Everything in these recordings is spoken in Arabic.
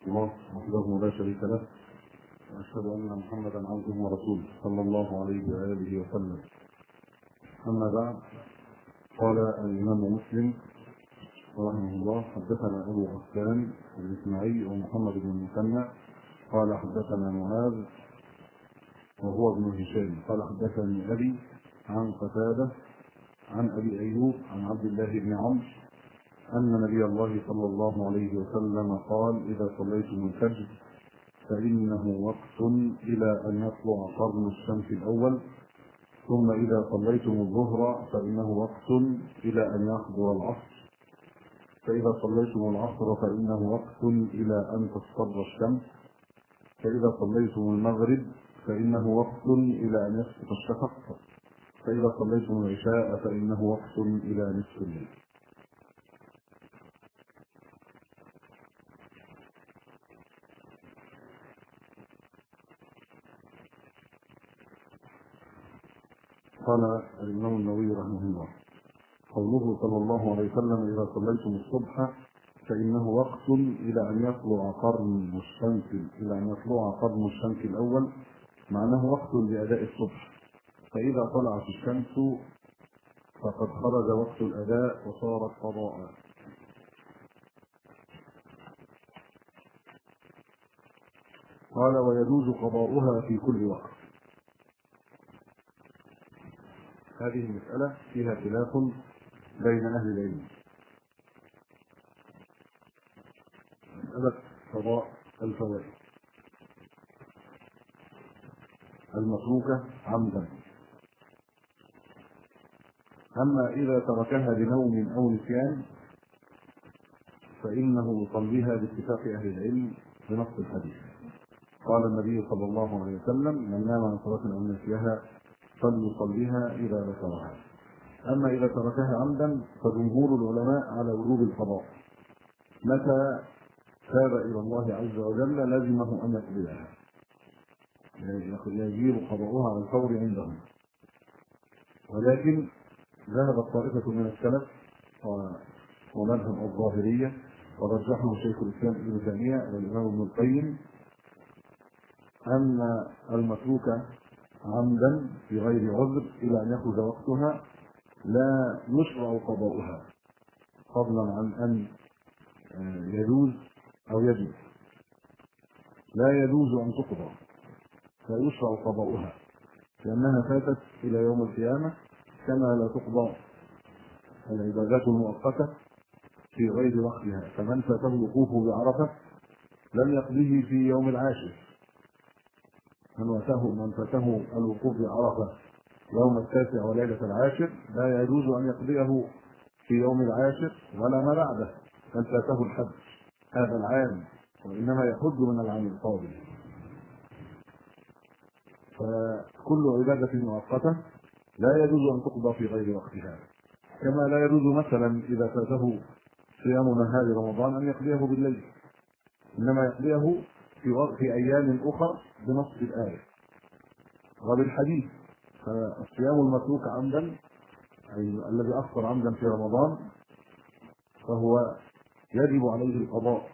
الله وحده لا شريك له، واشهد ان محمدا عبده ورسوله صلى الله عليه واله وسلم. اما بعد، قال الامام مسلم رحمه الله: حدثنا ابو غسان الاسماعيلي ومحمد بن المثنى قال حدثنا معاذ وهو ابن هشام قال حدثني ابي عن قتاده عن ابي ايوب عن عبد الله بن عمرو ان نبي الله صلى الله عليه وسلم قال: اذا صليتم الفجر فانه وقت الى ان يطلع قرن الشمس الاول، ثم اذا صليتم الظهر فانه وقت الى ان يحضر العصر، فاذا صليتم العصر فانه وقت الى ان تصفر الشمس، فاذا صليتم المغرب فانه وقت الى ان يسقط الشفق، فاذا صليتم العشاء فانه وقت الى نصف الليل. قال الإمام النووي رحمه الله: قوله صلى الله عليه وسلم: إذا صليتم الصبح فإنه وقت إلى أن يطلع قرن الشمس الأول، معناه وقت لأداء الصبح، فإذا طلعت الشمس فقد خرج وقت الأداء وصارت قضاء. قال: ويجوز قضاؤها في كل وقت. هذه المسألة فيها خلاف بين أهل العلم. مسألة قضاء الفوائد المتروكة عمدا. أما إذا تركها لنوم أو نسيان فإنه يصليها باتفاق أهل العلم بنص الحديث. قال النبي صلى الله عليه وسلم: من نام عن صلاة أو نسيها فليصليها إذا ذكرها. أما إذا تركها عمدا فجمهور العلماء على وجوب القضاء. متى تاب إلى الله عز وجل لزمه أن يقضيها، يجيب قضاؤها على الفور عندهم. ولكن ذهبت طائفة من السلف ومذهب الظاهرية ورجحه شيخ الإسلام ابن تيمية والإمام ابن القيم أن المتروك عمدا في غير عذر إلى أن يخرج وقتها لا يشرع قضاؤها، فضلا عن أن يجوز أو يجب. لا يجوز أن تقضى، لا يشرع قضاؤها، لأنها فاتت إلى يوم القيامة، كما لا تقضى العبادات المؤقتة في غير وقتها. فمن فاته الوقوف بعرفة لم يقضيه في يوم العاشر. من فاته الوقوف بعرفة يوم التاسع وليلة العاشر لا يجوز أن يقضيه في يوم العاشر ولا ما بعده. من فاته الحج هذا العام وإنما يحج من العام القادم. فكل عبادة مؤقتة لا يجوز أن تقضى في غير وقتها، كما لا يجوز مثلا إذا فاته صيام نهار رمضان أن يقضيه بالليل، إنما يقضيه في أيام أخرى بنص الآية وبالحديث. فالصيام المتروك عمدا، أي الذي أفطر عمدا في رمضان، فهو يجب عليه القضاء،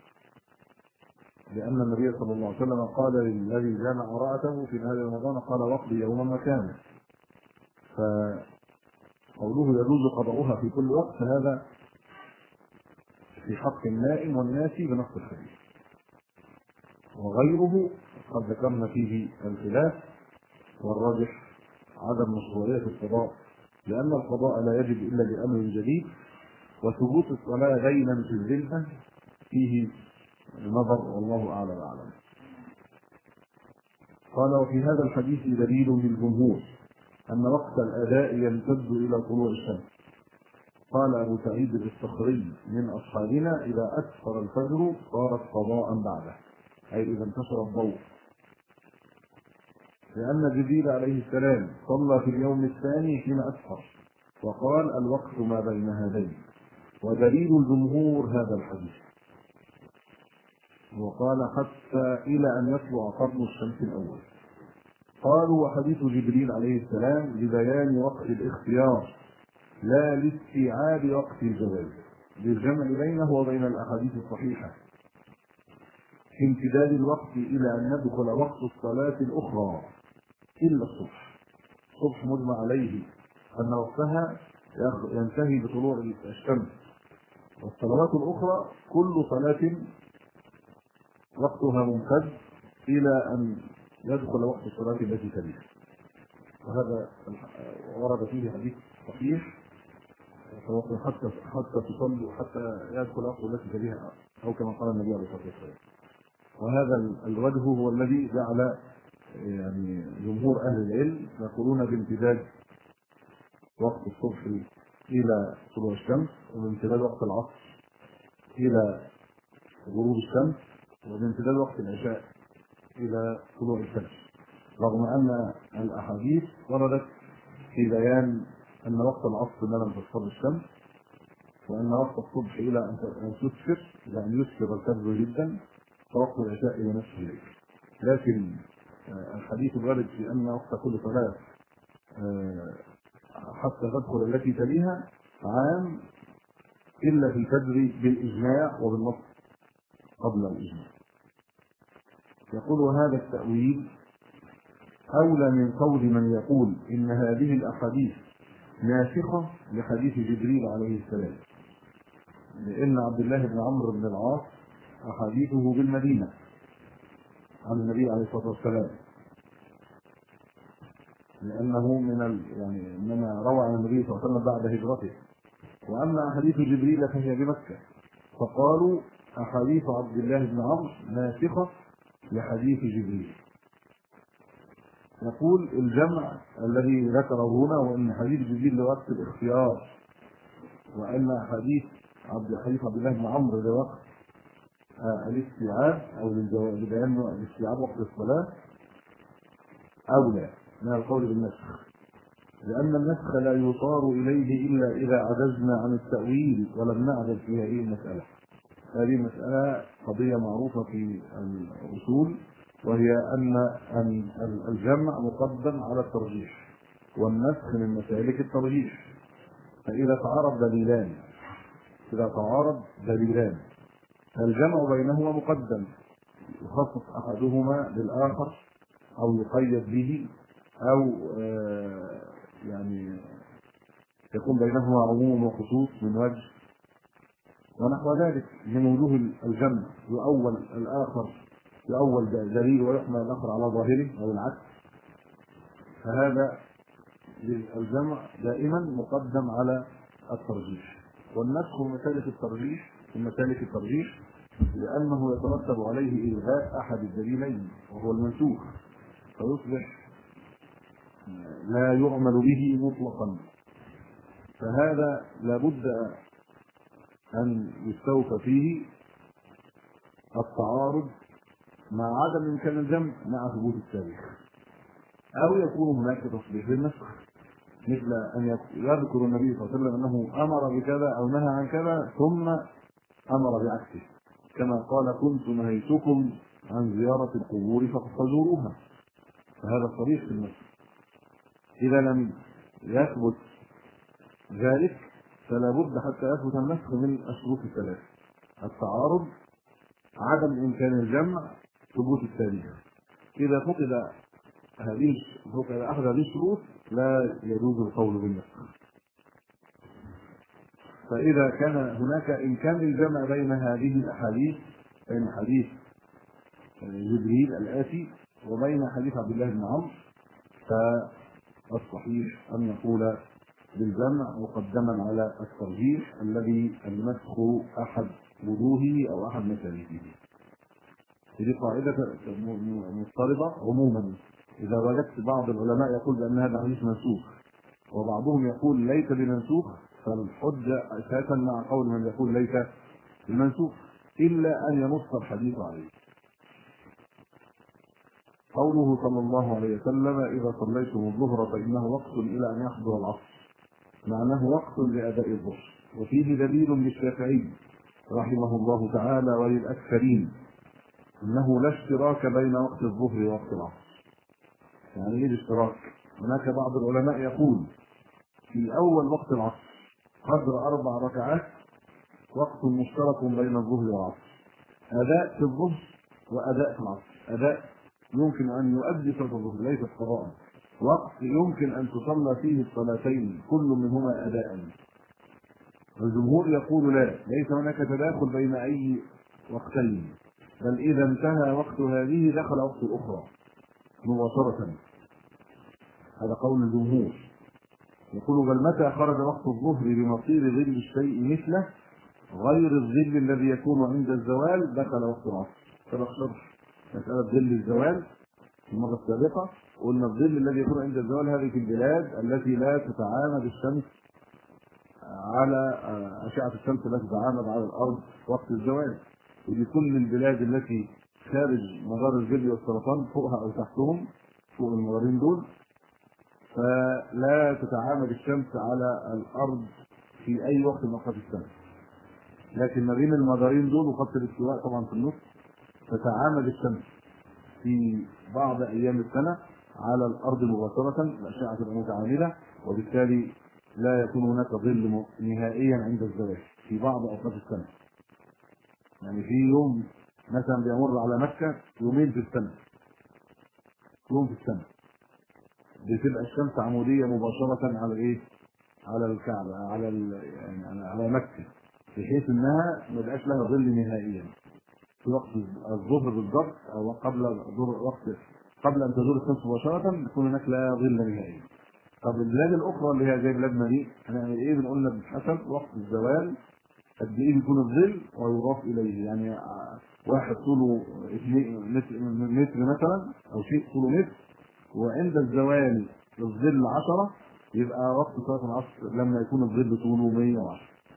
لأن النبي صلى الله عليه وسلم قال للذي جامع امرأته في نهار رمضان: قال: واقضي يوما مكانه. فقوله يجوز قضاؤها في كل وقت هذا في حق النائم والناسي بنص الحديث. وغيره قد ذكرنا فيه الخلاف، والراجح عدم مشروعية القضاء، لأن القضاء لا يجب إلا بأمر جديد، وثبوت الصلاة دينا في الذمة فيه نظر، والله أعلم وأعلم. قال: وفي هذا الحديث دليل للجمهور أن وقت الأداء يمتد إلى طلوع الشمس. قال أبو سعيد الصخري من أصحابنا: إذا أسفر الفجر صارت قضاء بعده، أي إذا انتشر الضوء، لأن جبريل عليه السلام صلى في اليوم الثاني حين أسفر وقال: الوقت ما بين هذين. ودليل الجمهور هذا الحديث، وقال: حتى إلى أن يطلع قرن الشمس الأول. قالوا: وحديث جبريل عليه السلام لبيان وقت الاختيار لا لاستيعاب وقت الجواز، للجمع بينه وبين الأحاديث الصحيحة. في امتداد الوقت إلى أن يدخل وقت الصلاة الأخرى إلا الصبح. الصبح مجمع عليه أن وقتها ينتهي بطلوع الشمس، والصلوات الأخرى كل صلاة وقتها ممتد إلى أن يدخل وقت الصلاة التي تليها. وهذا ورد فيه حديث صحيح حتى تصلي وحتى يدخل وقت التي تليها، أو كما قال النبي عليه الصلاة والسلام. وهذا الوجه هو الذي جعل يعني جمهور أهل العلم يقولون بامتداد وقت الصبح إلى طلوع الشمس، وبامتداد وقت العصر إلى غروب الشمس، وبامتداد وقت العشاء إلى طلوع الفجر، رغم أن الأحاديث وردت في بيان أن وقت العصر ما لم تصفر الشمس، وأن وقت الصبح إلى أن تسفر، إلى أن يسفر الفجر جدا، ووقت العشاء إلى نصف الليل. لكن الحديث الوارد في أن وقت كل صلاة حتى تدخل التي تليها عام إلا في الفجر بالإجماع وبالنص قبل الإجماع. يقول هذا التأويل أولى من قول من يقول إن هذه الأحاديث ناسخة لحديث جبريل عليه السلام، لأن عبد الله بن عمرو بن العاص أحاديثه بالمدينة عن النبي عليه الصلاة والسلام، لأنه يعني إنما روى عن النبي صلى الله عليه وسلم بعد هجرته. وأما أحاديث جبريل فهي بمكة، فقالوا أحاديث عبد الله بن عمرو ناسخة لحديث جبريل. يقول الجمع الذي ذكره هنا وأن حديث جبريل لوقت الاختيار، وأن حديث عبد الله بن عمرو لوقت الاستيعاب أو لبيان الاستيعاب وقت الصلاة أولى من القول بالنسخ، لأن النسخ لا يصار إليه إلا إذا عجزنا عن التأويل ولم نعجز في هذه المسألة. هذه المسألة قضية معروفة في الأصول، وهي أن الجمع مقدم على الترجيح، والنسخ من مسالك الترجيح. فإذا تعارض دليلان فالجمع بينهما مقدم، يخصص أحدهما بالآخر أو يقيد به، أو يعني يكون بينهما عموم وخصوص من وجه ونحو ذلك من وجوه الجمع. يؤول الآخر يؤول دليل ويحمل الآخر على ظاهره أو العكس، فهذا الجمع دائما مقدم على الترجيح. والنسخ من مسالك الترجيح لأنه يترتب عليه إلغاء أحد الدليلين وهو المنسوخ، فيصبح لا يعمل به مطلقا. فهذا لابد أن يستوفى فيه التعارض مع عدم إمكان الجمع مع ثبوت التاريخ، أو يكون هناك تصريح بالنسخ، مثل أن يذكر النبي صلى الله عليه وسلم أنه أمر بكذا أو نهى عن كذا ثم أمر بعكسه، كما قال كنت نهيتكم عن زيارة القبور فزوروها، فهذا صريح في النسخ. إذا لم يثبت ذلك فلا بد حتى يثبت النسخ من الشروط الثلاث: التعارض، عدم إمكان الجمع، ثبوت التاريخ. إذا فقد أحد هذه الشروط لا يجوز القول بالنسخ. فإذا كان هناك إمكان الجمع بين هذه الأحاديث، بين حديث جبريل الآتي وبين حديث عبد الله بن عمرو، فالصحيح أن نقول بالجمع مقدما على الترجيح الذي النسخ أحد وجوهه أو أحد مسالكه. هذه قاعدة مضطردة عموما. إذا وجدت بعض العلماء يقول بأن هذا حديث منسوخ وبعضهم يقول ليس بمنسوخ، فالحجة أساسا مع قول من يقول ليس بمنسوخ إلا أن ينص الحديث عليه. قوله صلى الله عليه وسلم إذا صليتم الظهر فإنه وقت إلى أن يحضر العصر، معناه وقت لأداء الظهر. وفيه دليل للشافعي رحمه الله تعالى وللأكثرين أنه لا اشتراك بين وقت الظهر ووقت العصر. يعني ايه الاشتراك؟ هناك بعض العلماء يقول في أول وقت العصر قدر 4 ركعات وقت مشترك بين الظهر والعصر، أداء في الظهر وأداء في العصر. أداء يمكن أن يؤدي صلاة الظهر ليست قضاء، وقت يمكن أن تصلى فيه الصلاتين كل منهما أداء. الجمهور يقول لا، ليس هناك تداخل بين أي وقتين، بل إذا انتهى وقت هذه دخل وقت الأخرى مباشرة. هذا قول الجمهور. يقول بل متى خرج وقت الظهر بمصير ظل الشيء مثله غير الظل الذي يكون عند الزوال دخل وقت العصر. سبق شرح مسألة ظل الزوال في المرة السابقة، قلنا الظل الذي يكون عند الزوال هذه في البلاد التي لا تتعامد الشمس على أشعة الشمس لا تتعامد على الأرض وقت الزوال، ودي كل البلاد التي خارج مدار الظل والسرطان فوقها أو تحتهم، فوق المدارين دول، فلا تتعامد الشمس على الأرض في أي وقت من أوقات السنة. لكن ما بين المدارين دول وخط الاستواء طبعا في النص تتعامد الشمس في بعض أيام السنة على الأرض مباشرة، الأشعة تبقى متعامدة، وبالتالي لا يكون هناك ظل نهائيا عند الزوال في بعض أوقات السنة. يعني في يوم مثلا بيمر على مكة يومين في السنة، يوم في السنة بتبقى الشمس عمودية مباشرة على ايه؟ على الكعبة، يعني على مكة، بحيث انها ما يبقاش لها ظل نهائيا في وقت الظهر بالضبط، او قبل قبل ان تزول الشمس مباشرة يكون هناك لا ظل نهائي. طب البلاد الاخرى اللي هي زي بلادنا دي هنعمل ايه؟ بنقول لك بحسب وقت الزوال قد ايه بيكون الظل ويضاف اليه. يعني واحد طوله 2 متر مثلا او شيء طوله متر، وعند الزوال الظل 10، يبقى وقت صلاه العصر لما يكون الظل طوله 110.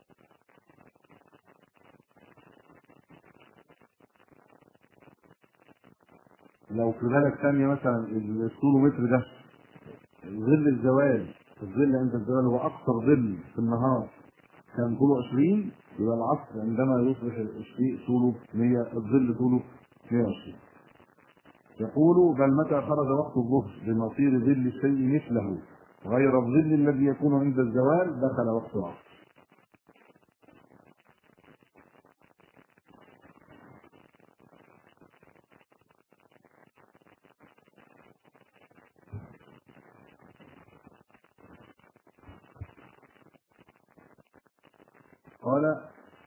لو في بالك ثانيه مثلا الطول متر ده ظل الزوال، الظل عند الزوال هو اقصر ظل في النهار كان طوله 20، يبقى العصر عندما يصبح الشيء طوله 100 الظل طوله 120. يقول بل متى خرج وقت الظهر بمصير ظل الشيء مثله غير الظل الذي يكون عند الزوال دخل وقت العصر. قال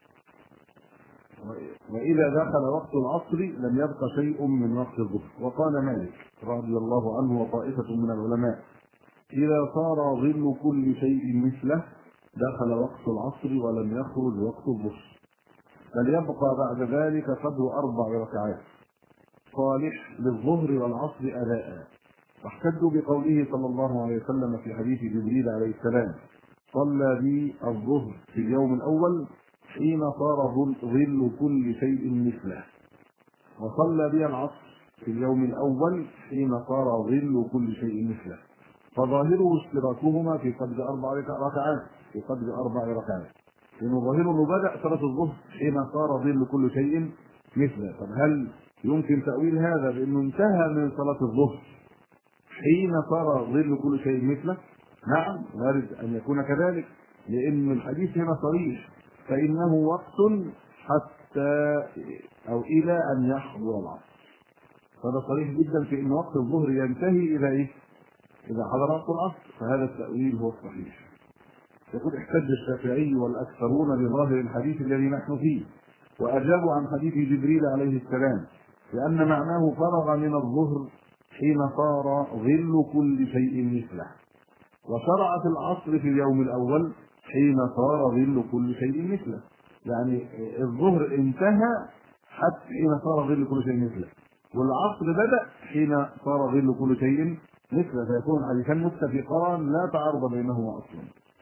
وإذا دخل وقت العصر لم يبق شيء من وقت الظهر. وقال مالك رضي الله عنه وطائفة من العلماء إذا صار ظل كل شيء مثله دخل وقت العصر ولم يخرج وقت الظهر، بل يبقى بعد ذلك قدر 4 ركعات صالح للظهر والعصر أداء. واحتجوا بقوله صلى الله عليه وسلم في حديث جبريل عليه السلام صلى بي الظهر في اليوم الأول حين صار ظل كل شيء مثله، وصلى بي العصر في اليوم الأول حين صار ظل كل شيء مثله، فظاهره اشتراكهما في قدر 4 ركعات، في قدر 4 ركعات، لأنه ظاهره أنه بدأ صلاة الظهر حين صار ظل كل شيء مثله. طب هل يمكن تأويل هذا بأنه انتهى من صلاة الظهر حين صار ظل كل شيء مثله؟ نعم، وارد أن يكون كذلك، لأن الحديث هنا صريح فإنه وقت حتى أو إلى أن يحضر العصر. هذا صريح جدا في أن وقت الظهر ينتهي إلى إيه؟ إذا حضر وقت العصر، فهذا التأويل هو الصحيح. يقول احتج الشافعي والأكثرون بظاهر الحديث الذي نحن فيه، وأجابوا عن حديث جبريل عليه السلام لأن معناه فرغ من الظهر حين صار ظل كل شيء مثله، وشرع في العصر في اليوم الأول حين صار ظل كل شيء مثله. يعني الظهر انتهى حتى حين صار ظل كل شيء مثله، والعصر بدأ حين صار ظل كل شيء مثله، فيكون حديثان متفقان لا تعارض بينهما أصلا.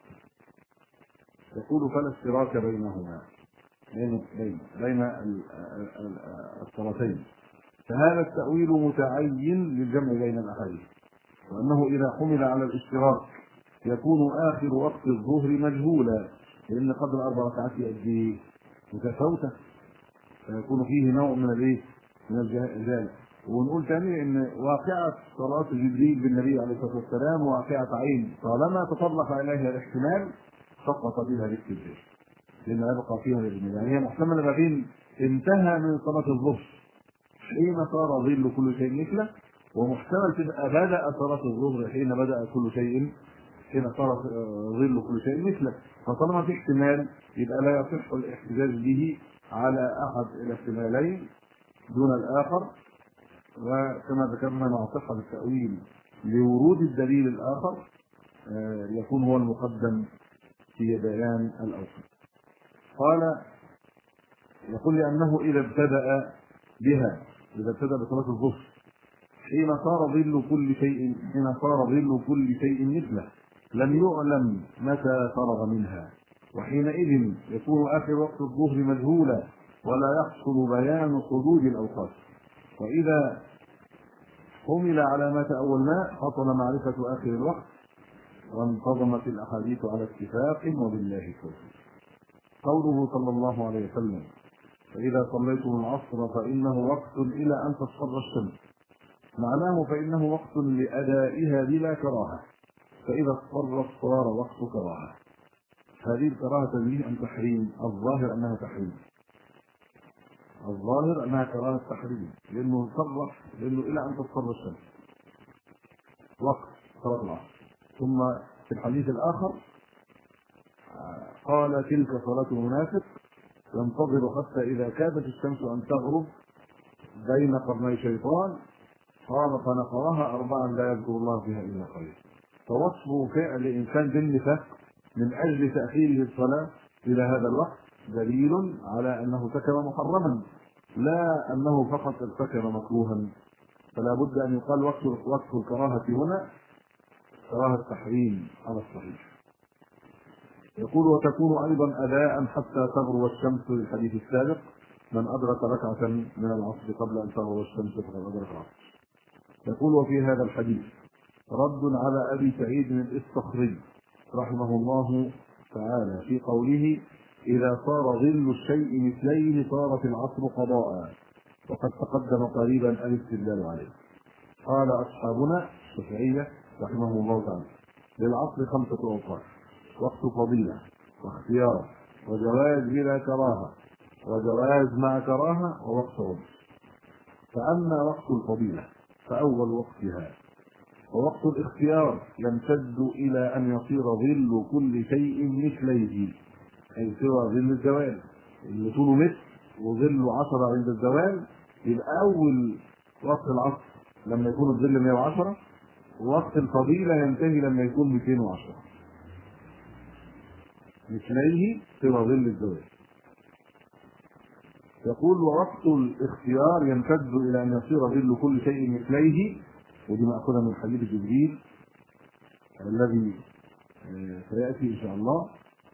يقول فلا اشتراك بينهما، بين الصلاتين، فهذا التأويل متعين للجمع بين الأحاديث، وأنه إذا حمل على الاشتراك يكون آخر وقت الظهر مجهولا، لأن قدر 4 ركعات يأتي متفاوتة، فيكون فيه نوع من الايه؟ من الجهالة. ونقول ثاني ان واقعة صلاة جبريل بالنبي عليه الصلاة والسلام واقعة عين، طالما تطرق اليها الاحتمال سقط بها الاستدلال، لأن يبقى فيها الإجمال. يعني هي محتملة ما بين انتهى من صلاة الظهر حين صار ظل كل شيء مثله، ومحتمل تبقى بدأ صلاة الظهر حين بدأ كل شيء، حين صار ظل كل شيء مثله. فطالما في احتمال يبقى لا يصح الاحتجاج به على أحد الاحتمالين دون الآخر. وكما ذكرنا مع صحة التأويل لورود الدليل الآخر يكون هو المقدم في بيان الأوصاف. قال يقول لأنه إذا ابتدأ بها، إذا ابتدأ بصلاة الظهر حين صار ظل كل شيء مثله لم يعلم متى فرغ منها، وحينئذ يكون آخر وقت الظهر مجهولا ولا يحصل بيان حدود الأوقات. وإذا حمل على ما تأولناه حصل معرفة آخر الوقت وانتظمت الأحاديث على اتفاق وبالله التوفيق. قوله صلى الله عليه وسلم فإذا صليتم العصر فإنه وقت إلى أن تصفر الشمس، معناه فإنه وقت لأدائها بلا كراهة، فإذا اصفرت صار وقت كراهة. هذه الكراهة تنبيه عن تحريم، الظاهر أنها تحريم، الظاهر أنها كراهة تحريم، لأنه صرح لأنه إلى أن تصفر الشمس وقت صلاة العصر. ثم في الحديث الآخر قال تلك صلاة المنافق ينتظر حتى إذا كادت الشمس أن تغرب بين قرني شيطان قام فنقرها 4 لا يذكر الله فيها إلا خير. فوصف فعل إنسان بالنفاق من أجل تأخيره الصلاة إلى هذا الوقت دليل على أنه ارتكب محرما، لا أنه فقط ارتكب مكروها. فلا بد أن يقال وقت الكراهة هنا كراهة التحريم على الصحيح. يقول وتكون أيضا أداء حتى تغرب الشمس للحديث السابق من أدرك ركعة من العصر قبل أن تغرب الشمس فقد أدرك العصر. يقول وفي هذا الحديث رد على أبي سعيد الإسطخري رحمه الله تعالى في قوله إذا صار ظل الشيء مثليه صارت العصر قضاء، وقد تقدم قريبا الاستدلال عليه. قال أصحابنا الشافعية رحمه الله تعالى للعصر 5 أوقات: وقت فضيلة، واختيار، وجواز بلا كراهة، وجواز مع كراهة، ووقت عذر. فأما وقت الفضيلة فأول وقتها ووقت الاختيار يمتد إلى أن يصير ظل كل شيء مثليه، أي سوى ظل الزوال اللي طوله متر وظله 10 عند الزوال، يبقى أول وقت العصر لما يكون الظل 110، ووقت الفضيلة ينتهي لما يكون 210 مثليه سوى ظل الزوال. يقول ووقت الاختيار يمتد إلى أن يصير ظل كل شيء مثليه، ودي مأخوذة من حديث جبريل الذي سيأتي إن شاء الله.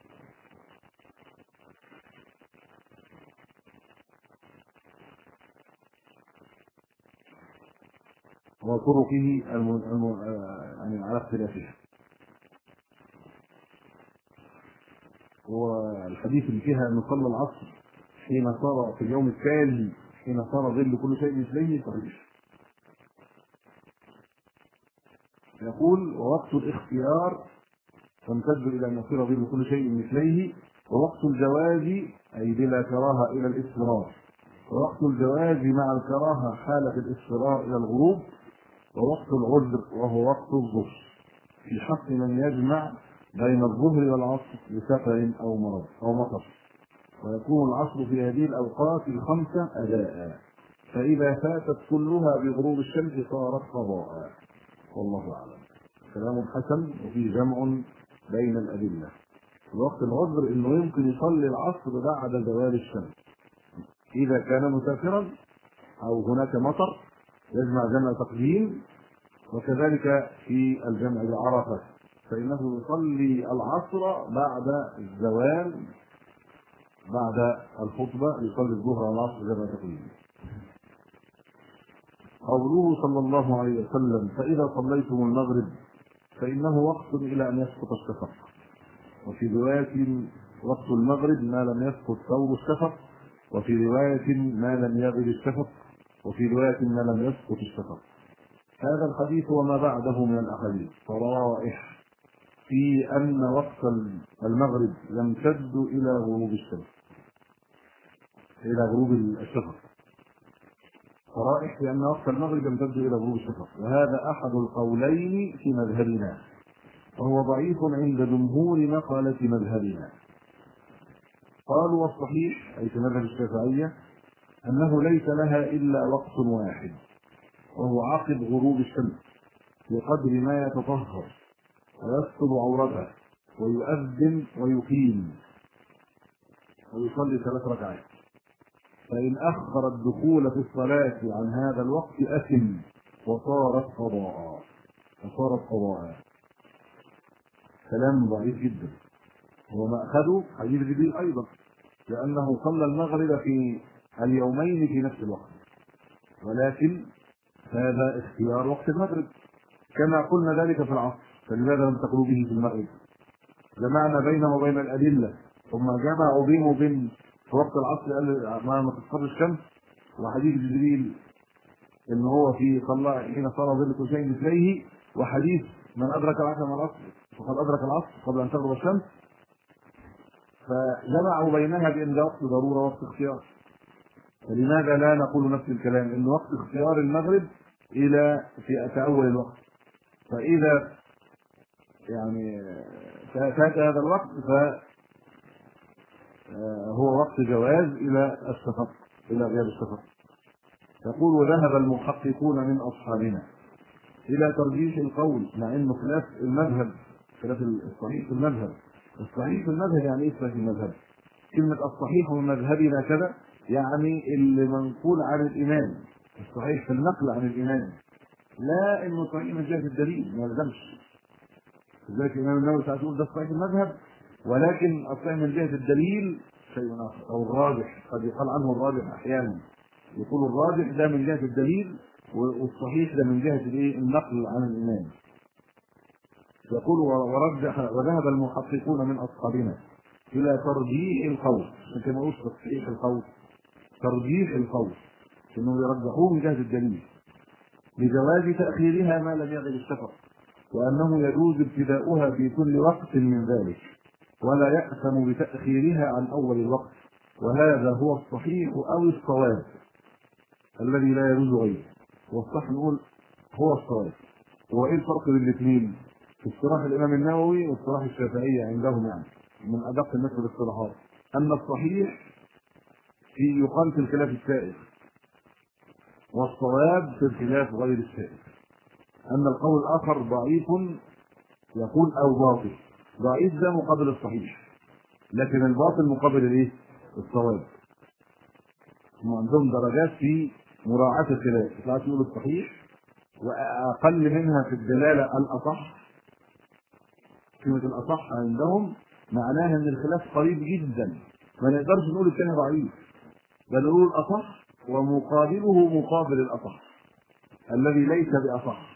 وطرقه يعني على اختلافها. والحديث اللي فيها أن صلى العصر حين صار في اليوم التالي حين صار ظل كل شيء مثليه صحيح. يقول ووقت الاختيار تمتد إلى أن يصير ظل كل شيء مثليه، ووقت الجواز أي بلا كراهة إلى الإصرار، ووقت الجواز مع الكراهة حالة الإصرار إلى الغروب، ووقت العذر وهو وقت الظهر في حق من يجمع بين الظهر والعصر لسفر أو مرض أو مطر، ويكون العصر في هذه الأوقات 5 أداء، فإذا فاتت كلها بغروب الشمس صارت قضاء. والله أعلم. كلام حسن وفيه جمع بين الأدلة. وقت العذر إنه يمكن يصلي العصر بعد زوال الشمس إذا كان مسافرا أو هناك مطر يجمع جمع تقديم، وكذلك في الجمع بعرفة فإنه يصلي العصر بعد الزوال بعد الخطبة، يصلي الظهر والعصر جمع تقديم. قوله صلى الله عليه وسلم فإذا صليتم المغرب فإنه وقت إلى أن يسقط الشفق، وفي رواية وقت المغرب ما لم يسقط ثوب الشفق، وفي رواية ما لم يغب الشفق، وفي رواية ما لم يسقط الشفق. هذا الحديث وما بعده من الأحاديث فروائح في أن وقت المغرب يمتد إلى غروب الشمس، إلى غروب الشفق. الصحائح لأن وقت المغرب يمتد إلى غروب الشفق، وهذا أحد القولين في مذهبنا، وهو ضعيف عند جمهور نقلة مذهبنا. قالوا والصحيح أي في مذهب الشافعية أنه ليس لها إلا وقت واحد، وهو عقب غروب الشمس، بقدر ما يتطهر ويستر عورته ويؤذن ويقيم ويصلي 3 ركعات. فإن أخر الدخول في الصلاة عن هذا الوقت أثم وصارت قضاء. كلام ضعيف جدا، هو مأخذه حديث جبريل أيضا، لأنه صلى المغرب في اليومين في نفس الوقت، ولكن هذا اختيار وقت المغرب كما قلنا ذلك في العصر، فلماذا لم تقولوا به في المغرب؟ جمعنا بينه وبين الأدلة، ثم جمعوا بينه وبين في وقت العصر قال ما تصفر الشمس، وحديث جبريل ان هو في صلى حين صار ظل كل شيء مثليه، وحديث من ادرك العصر من العصر فقد ادرك العصر قبل ان تغرب الشمس، فجمعوا بينها بان ده وقت ضروره وقت اختيار. فلماذا لا نقول نفس الكلام ان وقت اختيار المغرب الى في اول الوقت، فاذا يعني فات هذا الوقت هو وقت جواز الى الشفق، الى غياب الشفق. يقول وذهب المحققون من اصحابنا الى ترجيح القول، مع انه خلاف المذهب، خلاف الصحيح في المذهب. الصحيح في المذهب يعني ايه صحيح المذهب؟ كلمه الصحيح من مذهبنا كذا يعني اللي منقول عن الامام، الصحيح في النقل عن الامام، لا انه صحيح من جهه الدليل، ما يلزمش. لذلك الامام النووي ساعات يقول ده صحيح المذهب، ولكن الصحيح من جهه الدليل شيء اخر، او الراجح قد يقال عنه الراجح احيانا، يقول الراجح ده من جهه الدليل والصحيح ده من جهه الايه؟ النقل عن الامام. يقول وذهب المحققون من اصحابنا الى ترجيح القول، كما قلت تصحيح القول، ترجيح القول انه يرجحوه من جهه الدليل لجواز تاخيرها ما لم يغب الشفق، وانه يجوز ابتداؤها في كل وقت من ذلك، ولا يأثم بتأخيرها عن أول الوقت، وهذا هو الصحيح أو الصواب الذي لا يجوز غيره. والصح نقول هو الصواب. وإيه الفرق بين الاثنين؟ في اصطلاح الإمام النووي واصطلاح الشافعية عندهم يعني من أدق الناس بالاصطلاحات، أن الصحيح يقال في الخلاف السائغ، والصواب في الخلاف غير السائغ. أن القول الآخر ضعيف يقول أو باطل، ضعيف ده مقابل الصحيح، لكن الباطل مقابل الايه؟ الصواب. هم عندهم درجات في مراعاة الخلاف، ساعات يقولوا الصحيح واقل منها في الدلاله الاصح. كلمه الاصح عندهم معناها ان الخلاف قريب جدا، ما نقدرش نقول الثاني ضعيف، بل نقول الاصح ومقابله مقابل الاصح الذي ليس باصح.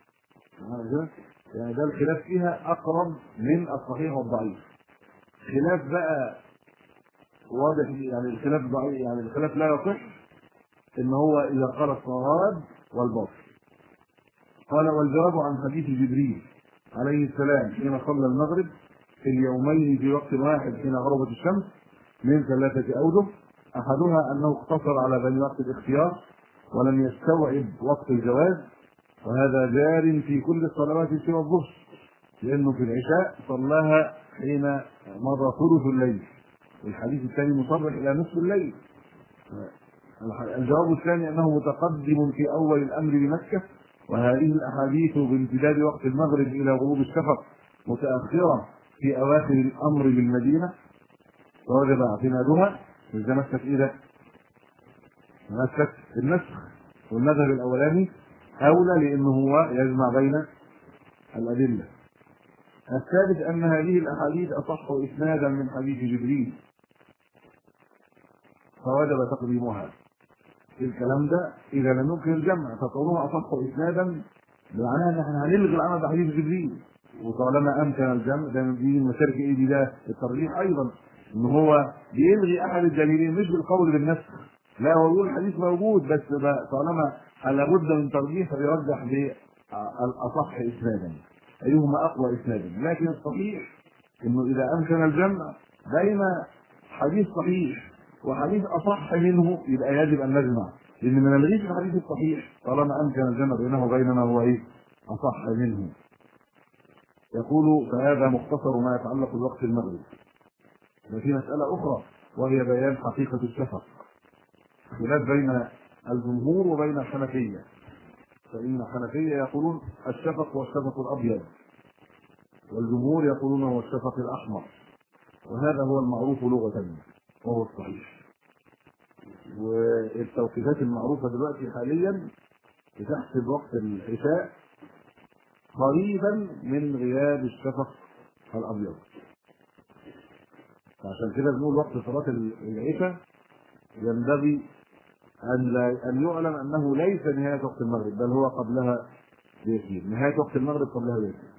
يعني ده الخلاف فيها اقرب من الصحيح والضعيف. خلاف بقى واضح يعني الخلاف ضعيف، يعني الخلاف لا يصح ان هو اذا قال الصواب والباطل. قال والجواب عن حديث جبريل عليه السلام حين صلى المغرب في اليومين في وقت واحد حين غربت الشمس من 3 أوجه، احدها انه اقتصر على بني وقت الاختيار ولم يستوعب وقت الجواز، وهذا جار في كل الصلوات سوى الظهر، لانه في العشاء صلاها حين مضى ثلث الليل، والحديث الثاني مصرح الى نصف الليل. الجواب الثاني انه متقدم في اول الامر بمكه، وهذه الاحاديث بامتداد وقت المغرب الى غروب الشفق متاخره في اواخر الامر بالمدينه، ووجب اعتمادها. اذا مسك اذا مسك النسخ، والمذهب الاولاني اولى لانه هو يجمع بين الادله. الثالث ان هذه الاحاديث اصح اسنادا من حديث جبريل فوجب تقديمها. الكلام ده اذا لم يمكن الجمع، فقولها اصح اسنادا بمعناها ان احنا هنلغي العمل بحديث جبريل، وطالما امكن الجمع ده دي المشاركه ايه ده الترجيح ايضا، ان هو بيلغي احد الدليلين مش بالقول بالنفس، لا هو يقول الحديث موجود بس طالما لابد من ترجيح فبيرجح بالاصح اسنادا ايهما اقوى اسنادا. لكن الصحيح انه اذا امكن الجمع بين حديث صحيح وحديث اصح منه يبقى يجب ان نجمع، لان من الغيب في الحديث الصحيح طالما امكن الجمع بينه وبيننا هو ايه؟ اصح منه. يقول فهذا مختصر ما يتعلق بوقت المغرب. وفي مساله اخرى وهي بيان حقيقه الشفق، خلاف بين الجمهور وبين الحنفيه. فان الحنفيه يقولون الشفق هو الشفق الابيض، والجمهور يقولون هو الشفق الاحمر، وهذا هو المعروف لغه وهو الصحيح. والتوقيتات المعروفه دلوقتي حاليا بتحسب وقت العشاء قريبا من غياب الشفق الابيض. فعشان كده بنقول وقت صلاه العشاء ينبغي ان يعلم انه ليس نهايه وقت المغرب، بل هو قبلها بيسير. نهايه وقت المغرب قبلها بيسير.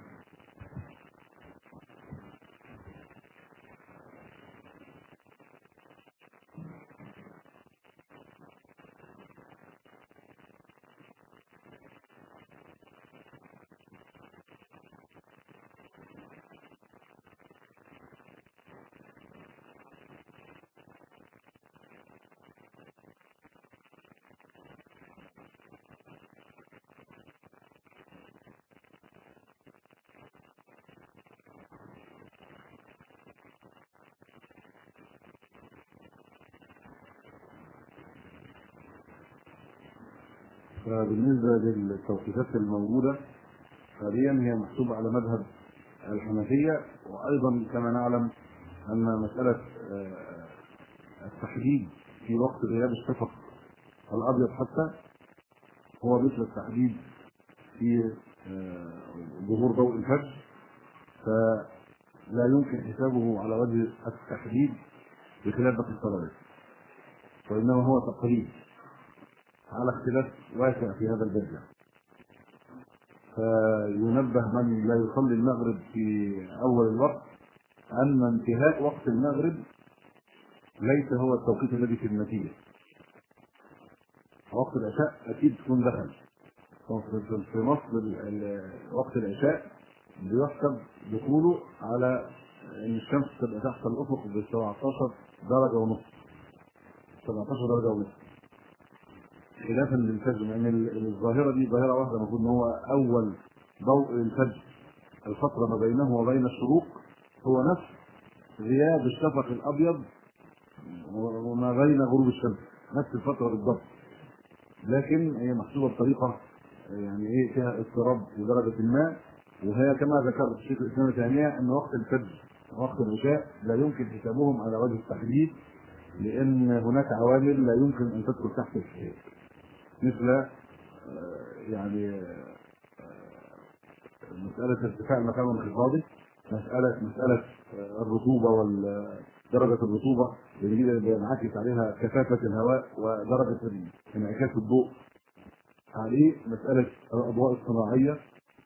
فبالنسبه للتوقيتات الموجوده حاليا هي محسوبه على مذهب الحنفيه، وايضا كما نعلم ان مساله التحديد في وقت غياب الشفق الابيض حتى هو مثل التحديد في ظهور ضوء الفجر، فلا يمكن حسابه على وجه التحديد بخلاف باقي الصلوات، وانما هو تقريب على اختلاف واسع في هذا الباب. فينبه من لا يصلي المغرب في اول الوقت ان انتهاء وقت المغرب ليس هو التوقيت الذي في النتيجه. وقت العشاء اكيد تكون دخل. في مصر وقت العشاء بيحسب دخوله على ان الشمس تبقى تحت الافق ب 17 درجه ونص، 17 درجه ونص، خلافا للفجر، لان الظاهره دي ظاهره واحده. المفروض ان هو اول ضوء الفجر الفتره ما بينه وبين الشروق هو نفس غياب الشفق الابيض وما بين غروب الشمس، نفس الفتره بالضبط. لكن هي محسوبه بطريقه يعني ايه فيها اضطراب بدرجه ما، وهي كما ذكرت الشيخ الاسلام ابن تيميه ان وقت الفجر ووقت العشاء لا يمكن حسابهم على وجه التحديد، لان هناك عوامل لا يمكن ان تدخل تحت الحساب، مثل يعني مساله ارتفاع المكان وانخفاضه، مساله الرطوبه ودرجه الرطوبه اللي بينعكس عليها كثافه الهواء ودرجه انعكاس الضوء عليه، مساله الاضواء الصناعيه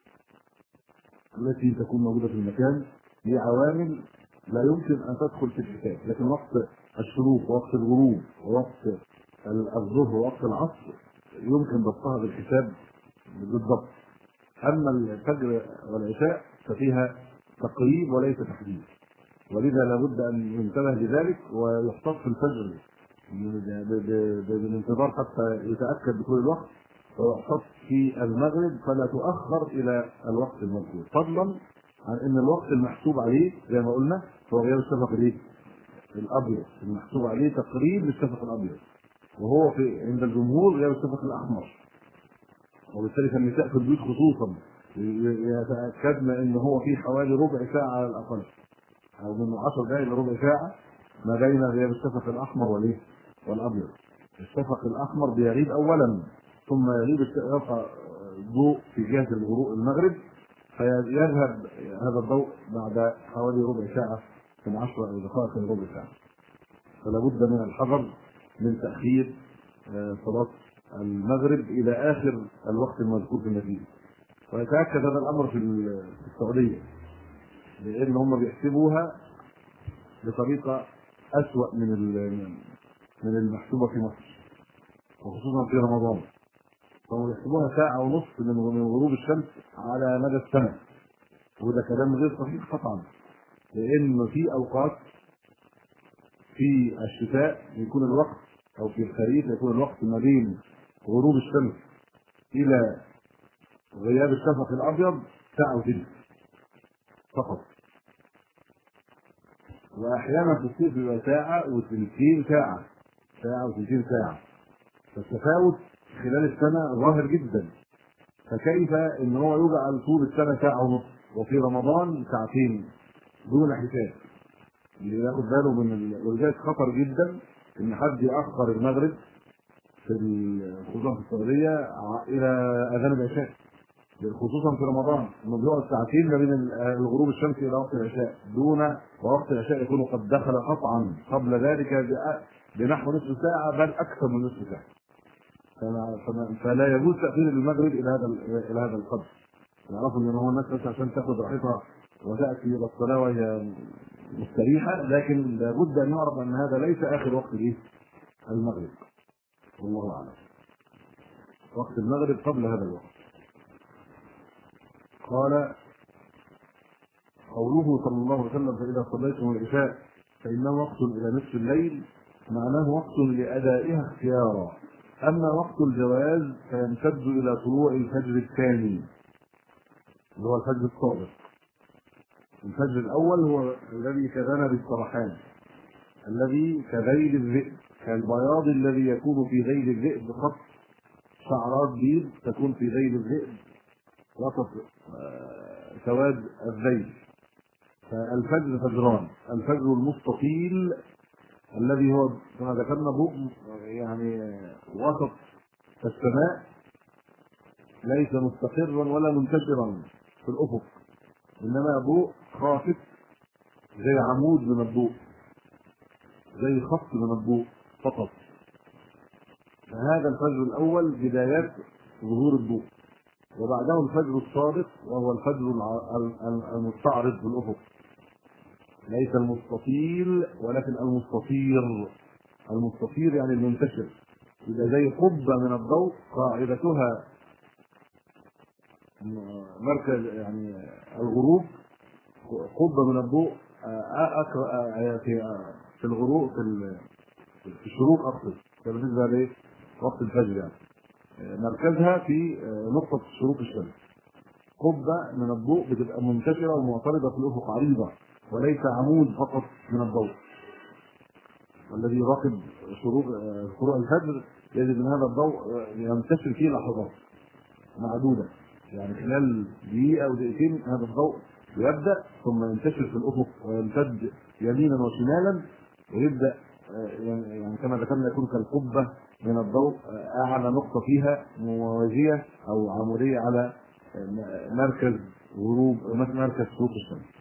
التي تكون موجوده في المكان. هي عوامل لا يمكن ان تدخل في الحساب. لكن وقت الشروق ووقت الغروب ووقت الظهر ووقت العصر يمكن ضبطها بالحساب بالضبط. اما الفجر والعشاء ففيها تقريب وليس تحديد، ولذا لابد ان ينتبه لذلك ويحتفظ في الفجر بالانتظار حتى يتاكد بكل الوقت، ويحتفظ في المغرب فلا تؤخر الى الوقت المذكور، فضلا عن ان الوقت المحسوب عليه زي ما قلنا هو غياب الشفق الابيض، المحسوب عليه تقريب للشفق الابيض، وهو في عند الجمهور غياب الشفق الاحمر. وبالتالي فالنساء في البيوت خصوصا يتاكدن ان هو في حوالي ربع ساعه على الاقل، او من 10 دقائق لربع ساعه ما بين غياب الشفق الاحمر والابيض. الشفق الاحمر بيغيب اولا، ثم يغيب يبقى الضوء في جهه الغروب المغرب، فيذهب هذا الضوء بعد حوالي ربع ساعه من 10 او دقائق لربع ساعه. فلا بد من الحذر من تاخير صلاه المغرب الى اخر الوقت المذكور في النتيجه. ويتاكد هذا الامر في السعوديه، لان هم بيحسبوها بطريقه اسوأ من المحسوبه في مصر، وخصوصا في رمضان. فهم بيحسبوها ساعه ونص من غروب الشمس على مدى السنه، وده كلام غير صحيح قطعا، لان في اوقات في الشتاء يكون الوقت أو في الخريف يكون الوقت ما بين غروب الشمس إلى غياب الشفق الأبيض ساعة وثلث فقط، وأحيانا في الصيف بيبقى ساعة وثلثين ساعة، ساعة وثلثين ساعة. فالتفاوت خلال السنة ظاهر جدا، فكيف إن هو يجعل طول السنة ساعة ونص وفي رمضان ساعتين دون حساب؟ اللي ياخد باله ولذلك خطر جدا إن حد يأخر المغرب خصوصا في السعودية إلى أذان العشاء، خصوصا في رمضان انه بيقعد ساعتين ما بين الغروب الشمسي الى وقت العشاء، ووقت العشاء يكون قد دخل قطعا قبل ذلك بنحو نصف ساعه بل اكثر من نصف ساعه. فلا يجوز تاخير المغرب الى هذا القدر. يعرفوا ان هو الناس بس عشان تاخذ راحتها وتاتي الى الصلاه وهي مستريحه، لكن لابد ان يعرف ان هذا ليس اخر وقت المغرب. والله اعلم. وقت المغرب قبل هذا الوقت. قال قوله صلى الله عليه وسلم: فإذا صليتم العشاء فإنه وقت إلى نصف الليل، معناه وقت لأدائها اختيارا. أما وقت الجواز فيمتد إلى طلوع الفجر الثاني اللي هو الفجر الصادق. الفجر الأول هو الذي كذنب السرحان، الذي كذيل الذئب، كالبياض الذي يكون في ذيل الذئب، خط شعرات بيض تكون في ذيل الذئب وسط سواد الذيل. فالفجر فجران: الفجر المستطيل الذي هو كما ذكرنا ضوء يعني وسط السماء، ليس مستقرا ولا منتشرا في الافق، انما ضوء خافت زي عمود من الضوء، زي خط من الضوء فقط. فهذا الفجر الاول بدايات ظهور الضوء، وبعده الفجر الصادق وهو الفجر المستعرض في الافق، ليس المستطيل ولكن المستطير. المستطير يعني المنتشر، يبقى زي قبه من الضوء قاعدتها مركز يعني الغروب، قبه من الضوء في الغروب في الشروق اقصد، بالنسبه لوقت الفجر يعني مركزها في نقطه شروق الشمس. قبه من الضوء بتبقى منتشره ومعترضه في الافق، عريضه وليس عمود فقط من الضوء. والذي يراقب شروق الفجر يجد ان هذا الضوء ينتشر فيه لحظات معدوده، يعني خلال دقيقه او دقيقتين هذا الضوء يبدا ثم ينتشر في الافق ويمتد يمينا وشمالا، ويبدا يعني كما ذكرنا يكون كالقبه من الضوء، اعلى نقطه فيها موازيه او عموديه على مركز غروب مركز شروق الشمس.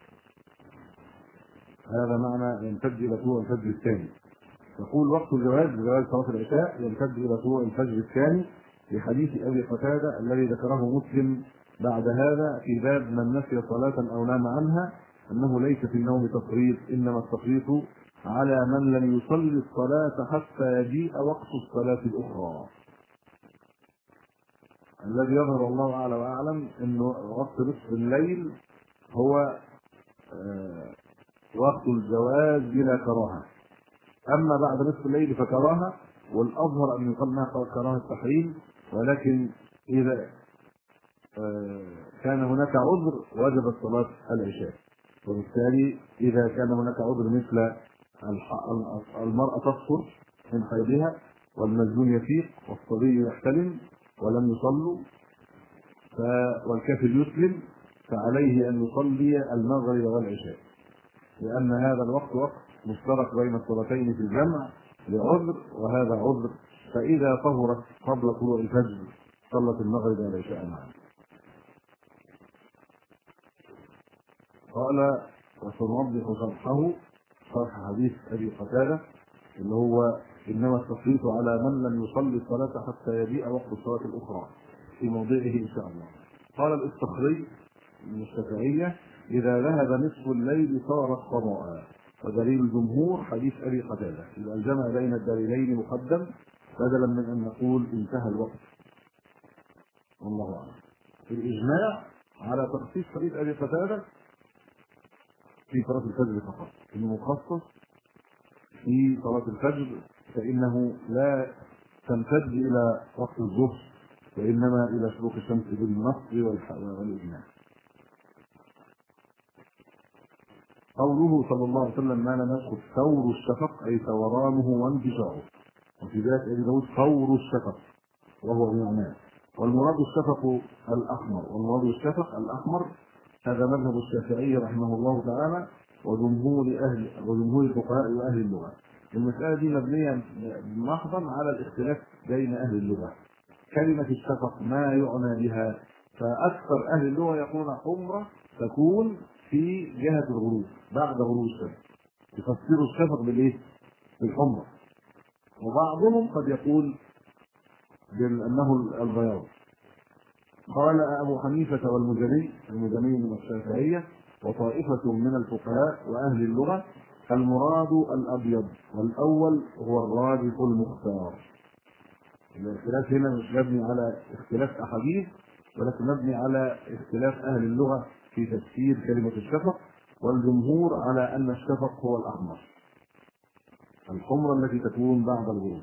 هذا معنى يمتد الى طلوع الفجر الثاني. يقول: وقت الجواز بجواز صلاه العشاء يمتد الى طلوع الفجر الثاني، لحديث ابي قتاده الذي ذكره مسلم بعد هذا في باب من نسي صلاه او نام عنها، انه ليس في النوم تفريط، انما التفريط على من لم يصلي الصلاه حتى يجيء وقت الصلاه الاخرى. الذي يظهر الله اعلى واعلم انه وقت نصف الليل هو وقت الجواز بلا كراهه، اما بعد نصف الليل فكراهه، والاظهر ان يقال انها كراهه التحريم، ولكن اذا كان هناك عذر وجبت صلاه العشاء. وبالتالي اذا كان هناك عذر مثل المراه تفطر من حيضها والمجنون يفيق والصبي يحتلم ولم يصلوا والكافر يسلم، فعليه ان يصلي المغرب والعشاء، لان هذا الوقت وقت مشترك بين الصلاتين في الجمع لعذر وهذا عذر. فاذا طهرت قبل طلوع الفجر صلت المغرب والعشاء معا. قال: وسنوضح شرحه، شرح حديث ابي قتاده اللي هو انما التفريط على من لم يصلي الصلاه حتى يجيء وقت الصلاه الاخرى في موضعه ان شاء الله. قال الاستخري من الشافعيه: اذا ذهب نصف الليل صارت قضاء. ودليل الجمهور حديث ابي قتاده، اذا الجمع بين الدليلين مقدم بدلا من ان نقول انتهى الوقت. والله اعلم. الاجماع على تخصيص حديث ابي قتاده في صلاه الفجر فقط، انه مخصص في صلاه الفجر فإنه لا تمتد إلى وقت الظهر، وإنما إلى شروق الشمس بالنص والإجماع. قوله صلى الله عليه وسلم: ما لم يسقط ثور الشفق، أي ثورانه وانتشاره، وفي ذلك أبي داود ثور الشفق وهو بمعناه. والمراد الشفق الأحمر، والمراد الشفق الأحمر هذا مذهب الشافعي رحمه الله تعالى وجمهور الفقهاء وأهل اللغة. المسألة دي مبنية محضا على الاختلاف بين أهل اللغة. كلمة الشفق ما يعنى بها؟ فأكثر أهل اللغة يقولون حمرة تكون في جهة الغروب بعد غروب الشمس، يفسروا الشفق بالإيه؟ بالحمرة. وبعضهم قد يقول بأنه البياض. قال أبو حنيفة والمزني من الشافعية وطائفة من الفقهاء وأهل اللغة: المراد الأبيض، والأول هو الراجح المختار. الاختلاف هنا مش مبني على اختلاف أحاديث، ولكن مبني على اختلاف أهل اللغة في تفسير كلمة الشفق، والجمهور على أن الشفق هو الأحمر، الحمرة التي تكون بعد الغروب.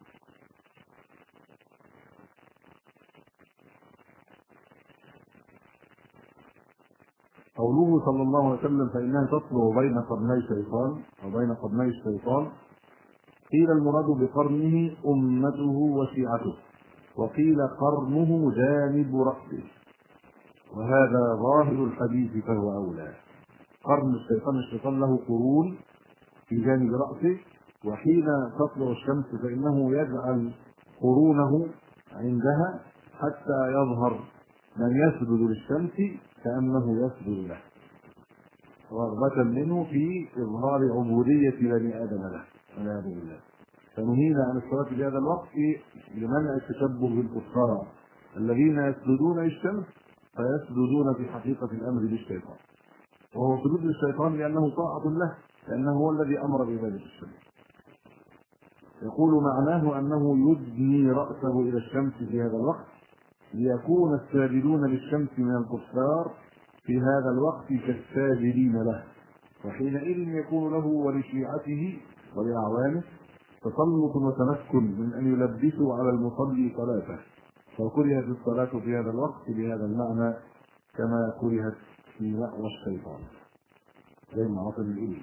قوله صلى الله عليه وسلم: فإنها تطلع بين قرني شيطان أو بين قرني الشيطان، قيل المراد بقرنه أمته وشيعته، وقيل قرنه جانب رأسه، وهذا ظاهر الحديث فهو أولى. قرن الشيطان له قرون في جانب رأسه، وحين تطلع الشمس فإنه يجعل قرونه عندها حتى يظهر من يسجد للشمس كأنه يسجد له، رغبة منه في إظهار عبودية بني آدم له والعياذ بالله. فنهينا عن الصلاة في هذا الوقت لمنع التشبه بالكفار الذين يسجدون للشمس فيسجدون في حقيقة الأمر للشيطان، وهو سجود للشيطان لأنه طاعة له، لأنه هو الذي أمر بعبادة الشمس. يقول معناه أنه يدني رأسه إلى الشمس في هذا الوقت ليكون الساجدون للشمس من الكفار في هذا الوقت كالساجدين له، وحينئذ يكون له ولشيعته ولأعوانه تسلط وتمكن من أن يلبسوا على المصلي صلاته، فكرهت الصلاة في هذا الوقت بهذا المعنى كما كرهت في مأوى الشيطان زي ما عطل الإبل.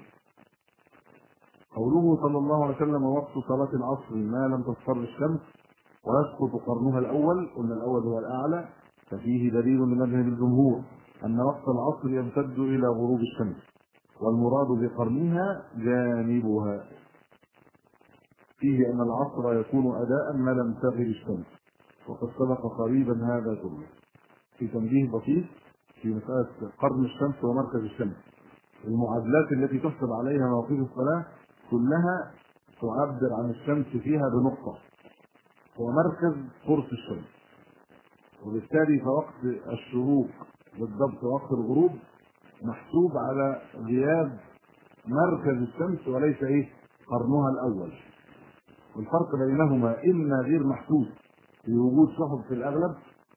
قوله صلى الله عليه وسلم: وقت صلاة العصر ما لم تصفر الشمس ويسقط قرنها الأول، قلنا الأول هو الأعلى، ففيه دليل لمذهب الجمهور أن وقت العصر يمتد إلى غروب الشمس، والمراد بقرنها جانبها، فيه أن العصر يكون أداء ما لم تغب الشمس، وقد سبق قريبا هذا كله. في تنبيه بسيط في مسألة قرن الشمس ومركز الشمس، المعادلات التي تحسب عليها مواقيت الصلاة كلها تعبر عن الشمس فيها بنقطة، هو مركز قرص الشمس، وبالتالي فوقت الشروق بالضبط وقت الغروب محسوب على غياب مركز الشمس وليس قرنها الأول. والفرق بينهما إما غير محسوس بوجود سحب في الأغلب،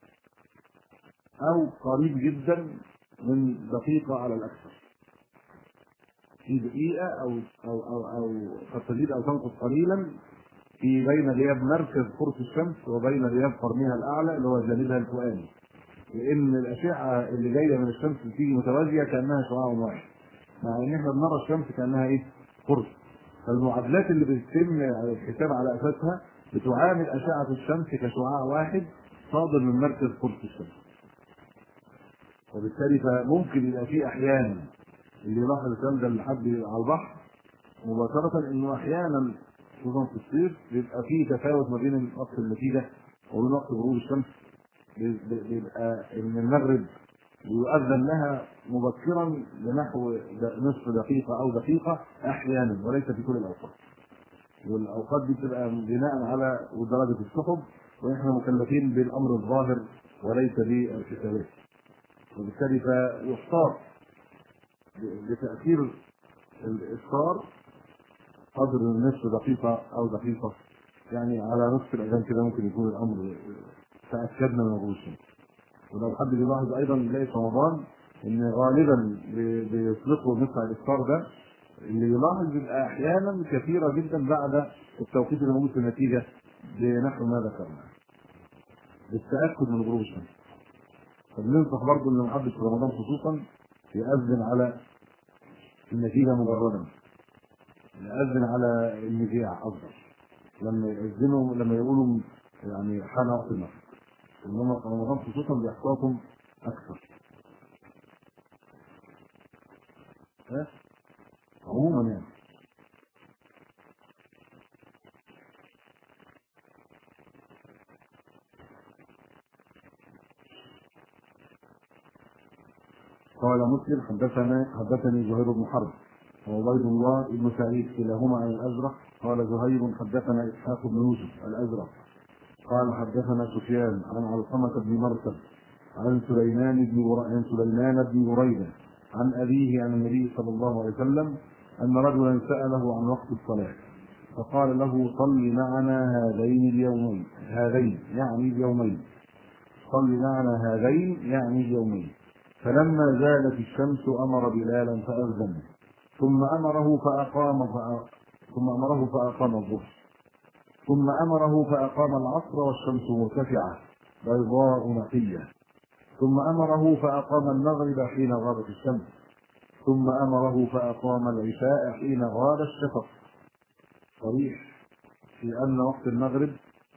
أو قريب جدا من دقيقة على الأكثر، في دقيقة أو قد تزيد أو تنقص قليلا في بين غياب مركز قرص الشمس وبين غياب قرنها الأعلى اللي هو جانبها الفوقاني، لأن الأشعة اللي جاية من الشمس بتيجي متوازية كأنها شعاع واحد، مع إن إحنا بنرى الشمس كأنها قرص. فالمعادلات اللي بتتم الحساب على أساسها بتعامل أشعة الشمس كشعاع واحد صادر من مركز قرص الشمس. وبالتالي فممكن يبقى في أحيانا اللي يلاحظ الكلام ده لحد على البحر مباشرة إنه أحيانا خصوصا في الصيف بيبقى في تفاوت ما بين وقت النتيجة وبين وقت غروب الشمس، بيبقى إن المغرب يؤذن لها مبكرا بنحو نصف دقيقة أو دقيقة أحيانا، وليس في كل الأوقات. والأوقات دي بتبقى بناء على درجة السحب، ونحن مكلفين بالأمر الظاهر وليس بالحسابات، وبالتالي فيختار بتأثير الإفطار قدر نصف دقيقة أو دقيقة، يعني على نصف الأذان كده ممكن يكون الأمر تأكدنا من غروب الشمس. ولو حد بيلاحظ أيضا نلاقي في رمضان إن غالبا بيطلقوا مثل الإفطار ده اللي يلاحظ بيبقى احيانا كثيره جدا بعد التوقيت اللي موجود في النتيجه بنحو ما ذكرنا بالتاكد من غروب الشمس. فبننصح برضه اللي محدش في رمضان خصوصا يأذن على النتيجه مجردا، يأذن على المذياع افضل لما يأذنوا، لما يقولوا يعني حان وقت المغرب، انما في رمضان خصوصا بيحتاطوا اكثر. عموما يعني. قال مسلم حدثني زهير بن حرب وعبيد الله بن سعيد كلاهما عن الازرق قال زهير حدثنا اسحاق بن يوسف الازرق قال حدثنا سفيان عن علقمة بن مرثد عن سليمان بن بريدة عن أبيه عن النبي صلى الله عليه وسلم أن رجلا سأله عن وقت الصلاة فقال له صل معنا هذين يعني اليومين. فلما زالت الشمس أمر بلالا فأذن ثم أمره فأقام الظهر ثم أمره فأقام العصر والشمس مرتفعة بيضاء نقية ثم أمره فأقام المغرب حين غابت الشمس ثم أمره فأقام العشاء حين غاب الشفق. صريح في أن وقت المغرب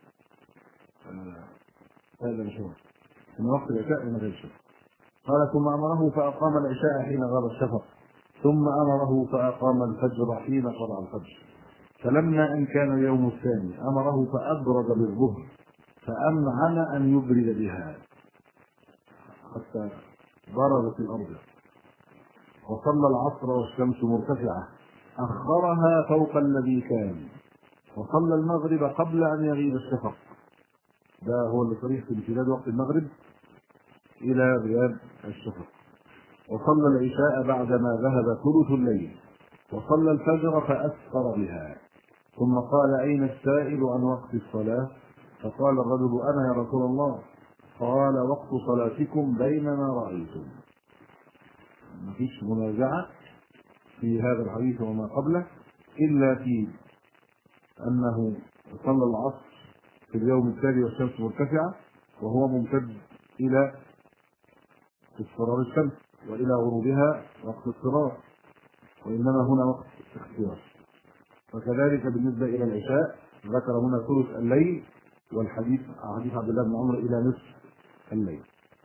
هذا مشهور أن وقت العشاء من غير الشفق. قال ثم أمره فأقام العشاء حين غاب الشفق ثم أمره فأقام الفجر حين طلع الفجر. فلما أن كان اليوم الثاني أمره فأبرد بالظهر فأمعن أن يبرد بها حتى بردت الأرض وصلى العصر والشمس مرتفعة أخرها فوق الذي كان وصلى المغرب قبل أن يغيب الشفق. ده هو اللي صريح في امتداد وقت المغرب إلى غياب الشفق. وصلى العشاء بعدما ذهب ثلث الليل وصلى الفجر فأسفر بها ثم قال أين السائل عن وقت الصلاة؟ فقال الرجل أنا يا رسول الله. قال وقت صلاتكم بينما رأيتم. مفيش منازعة في هذا الحديث وما قبله إلا في أنه صلى العصر في اليوم التالي والشمس مرتفعة وهو ممتد إلى اصفرار الشمس وإلى غروبها وقت اضطرار، وإنما هنا وقت اختيار. وكذلك بالنسبة إلى العشاء ذكر هنا ثلث الليل والحديث حديث عبد الله بن عمرو إلى نصف الليل.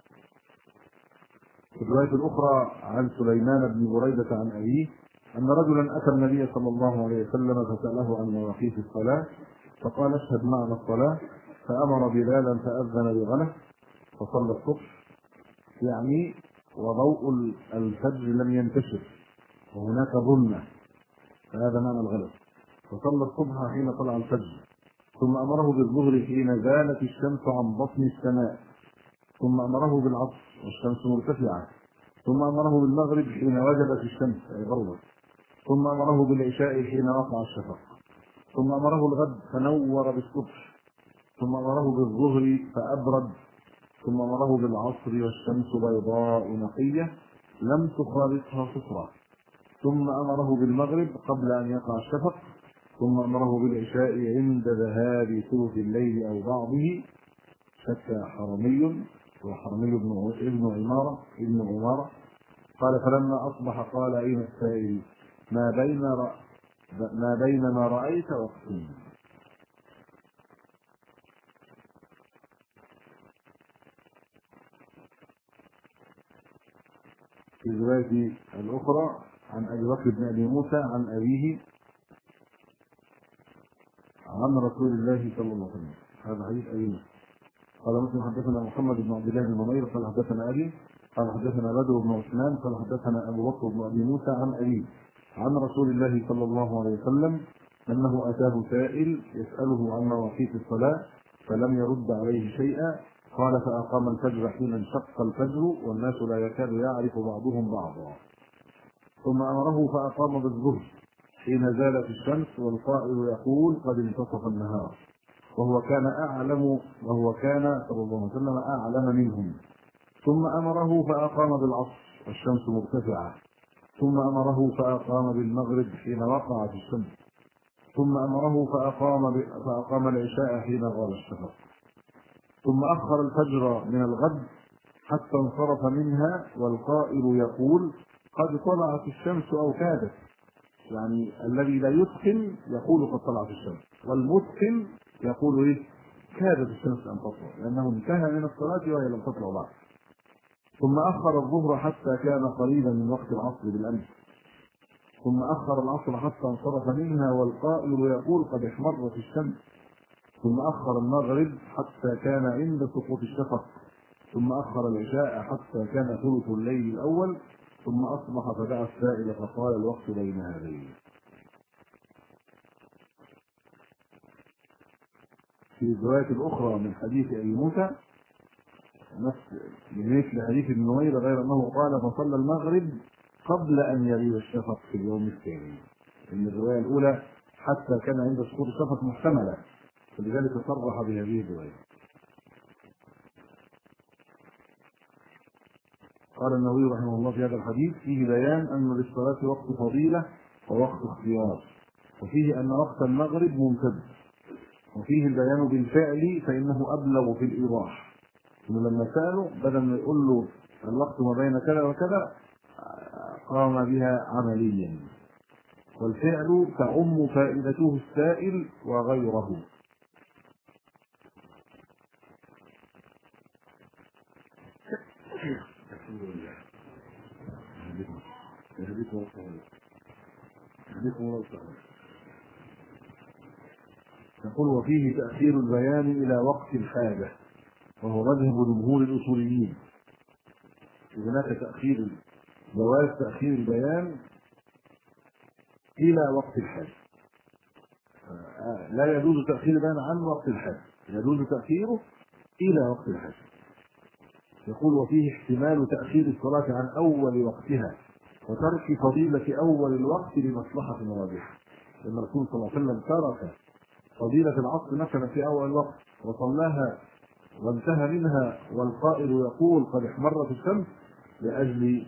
في الرواية الأخرى عن سليمان بن بريدة عن أبيه أن رجلا أتى النبي صلى الله عليه وسلم فسأله عن مواقيت الصلاة فقال اشهد معنا الصلاة فأمر بلالا فأذن بغلس فصلى الصبح يعني وضوء الفجر لم ينتشر وهناك ظلمة فهذا معنى الغلس فصلى الصبح حين طلع الفجر ثم أمره بالظهر حين زالت الشمس عن بطن السماء ثم أمره بالعصر والشمس مرتفعة ثم أمره بالمغرب حين وجبت الشمس أي غربت ثم أمره بالعشاء حين وقع الشفق ثم أمره الغد فنور بالصبح ثم أمره بالظهر فأبرد ثم أمره بالعصر والشمس بيضاء نقية لم تخالطها صفرة ثم أمره بالمغرب قبل أن يقع الشفق ثم أمره بالعشاء عند ذهاب ثلث الليل أو بعضه. شك حرمي وحرمي ابن عمارة قال فلما أصبح قال أين السائل ما بين ما رأيت وقتين. في الرواية الأخرى عن أبي بكر بن أبي موسى عن أبيه عن رسول الله صلى الله عليه وسلم. هذا حديث أبي موسى. قال مسلم حدثنا محمد بن عبد الله بن نمير قال حدثنا أبي قال حدثنا بدر بن عثمان قال حدثنا أبو بكر بن أبي موسى عن أبيه عن رسول الله صلى الله عليه وسلم أنه أتاه سائل يسأله عن مواقيت الصلاة فلم يرد عليه شيئا. قال فأقام الفجر حين انشق الفجر والناس لا يكاد يعرف بعضهم بعضا ثم أمره فأقام بالظهر حين زالت الشمس والقائل يقول قد انتصف النهار وهو كان صلى الله عليه وسلم أعلم منهم ثم أمره فأقام بالعصر والشمس مرتفعة ثم أمره فأقام بالمغرب حين وقعت الشمس، ثم أمره فأقام العشاء حين غاب الشفق، ثم أخر الفجر من الغد حتى انصرف منها والقائل يقول قد طلعت الشمس أو كادت. يعني الذي لا يتقن يقول قد طلعت الشمس، والمتقن يقول ايه؟ كادت الشمس ان تطلع، لانه انتهى من الصلاه وهي لم تطلع بعد. ثم اخر الظهر حتى كان قريبا من وقت العصر بالامس، ثم اخر العصر حتى انصرف منها والقائل يقول قد احمرت الشمس، ثم اخر المغرب حتى كان عند سقوط الشفق، ثم اخر العشاء حتى كان ثلث الليل الاول، ثم اصبح فدعا السائل فقال الوقت بين هذين. في الرواية الأخرى من حديث أبي موسى نفس مثل حديث ابن نمير غير أنه قال فصلى المغرب قبل أن يغيب الشفق في اليوم الثاني. إن الرواية الأولى حتى كان عند سقوط الشفق محتملة، فلذلك صرح بهذه الرواية. قال النووي رحمه الله في هذا الحديث فيه بيان أن للصلاة وقت فضيلة ووقت اختيار، وفيه أن وقت المغرب ممتد، وفيه البيان بالفعل فإنه أبلغ في الإيضاح. إنه لما سأله بدل ما يقول له الوقت ما بين كذا وكذا قام بها عمليا، والفعل تعم فائدته السائل وغيره. يقول وفيه تأخير البيان إلى وقت الحاجة، وهو مذهب جمهور الأصوليين. هناك جواز تأخير البيان إلى وقت الحاجة، لا يجوز تأخير البيان عن وقت الحاجة، يجوز تأخيره إلى وقت الحاجة. يقول وفيه احتمال تأخير الصلاة عن أول وقتها وترك فضيلة أول الوقت لمصلحة واضحة. لأن الرسول صلى الله عليه وسلم ترك فضيلة العصر مثلا في أول الوقت وصلاها وانتهى منها والقائل يقول قد احمرت الشمس لأجل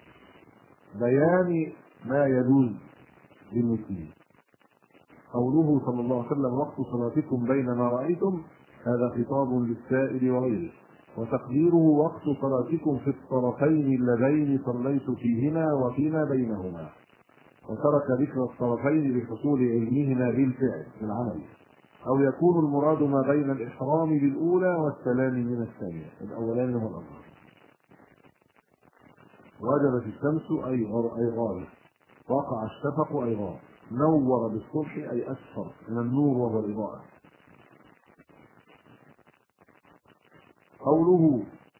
بيان ما يجوز بالمسلمين. قوله صلى الله عليه وسلم وقت صلاتكم بين ما رأيتم، هذا خطاب للسائل وغيره، وتقديره وقت صلاتكم في الطرفين اللذين صليت فيهما وفيما بينهما، وترك ذكر الطرفين لحصول علمهما بالفعل في العمل، أو يكون المراد ما بين الإحرام بالأولى والسلام من الثانية، الأولان والآخر. وجبت الشمس أي غابت، وقع الشفق أي غاب، نور بالصبح أي أسفر من النور وهو الإضاءة. قوله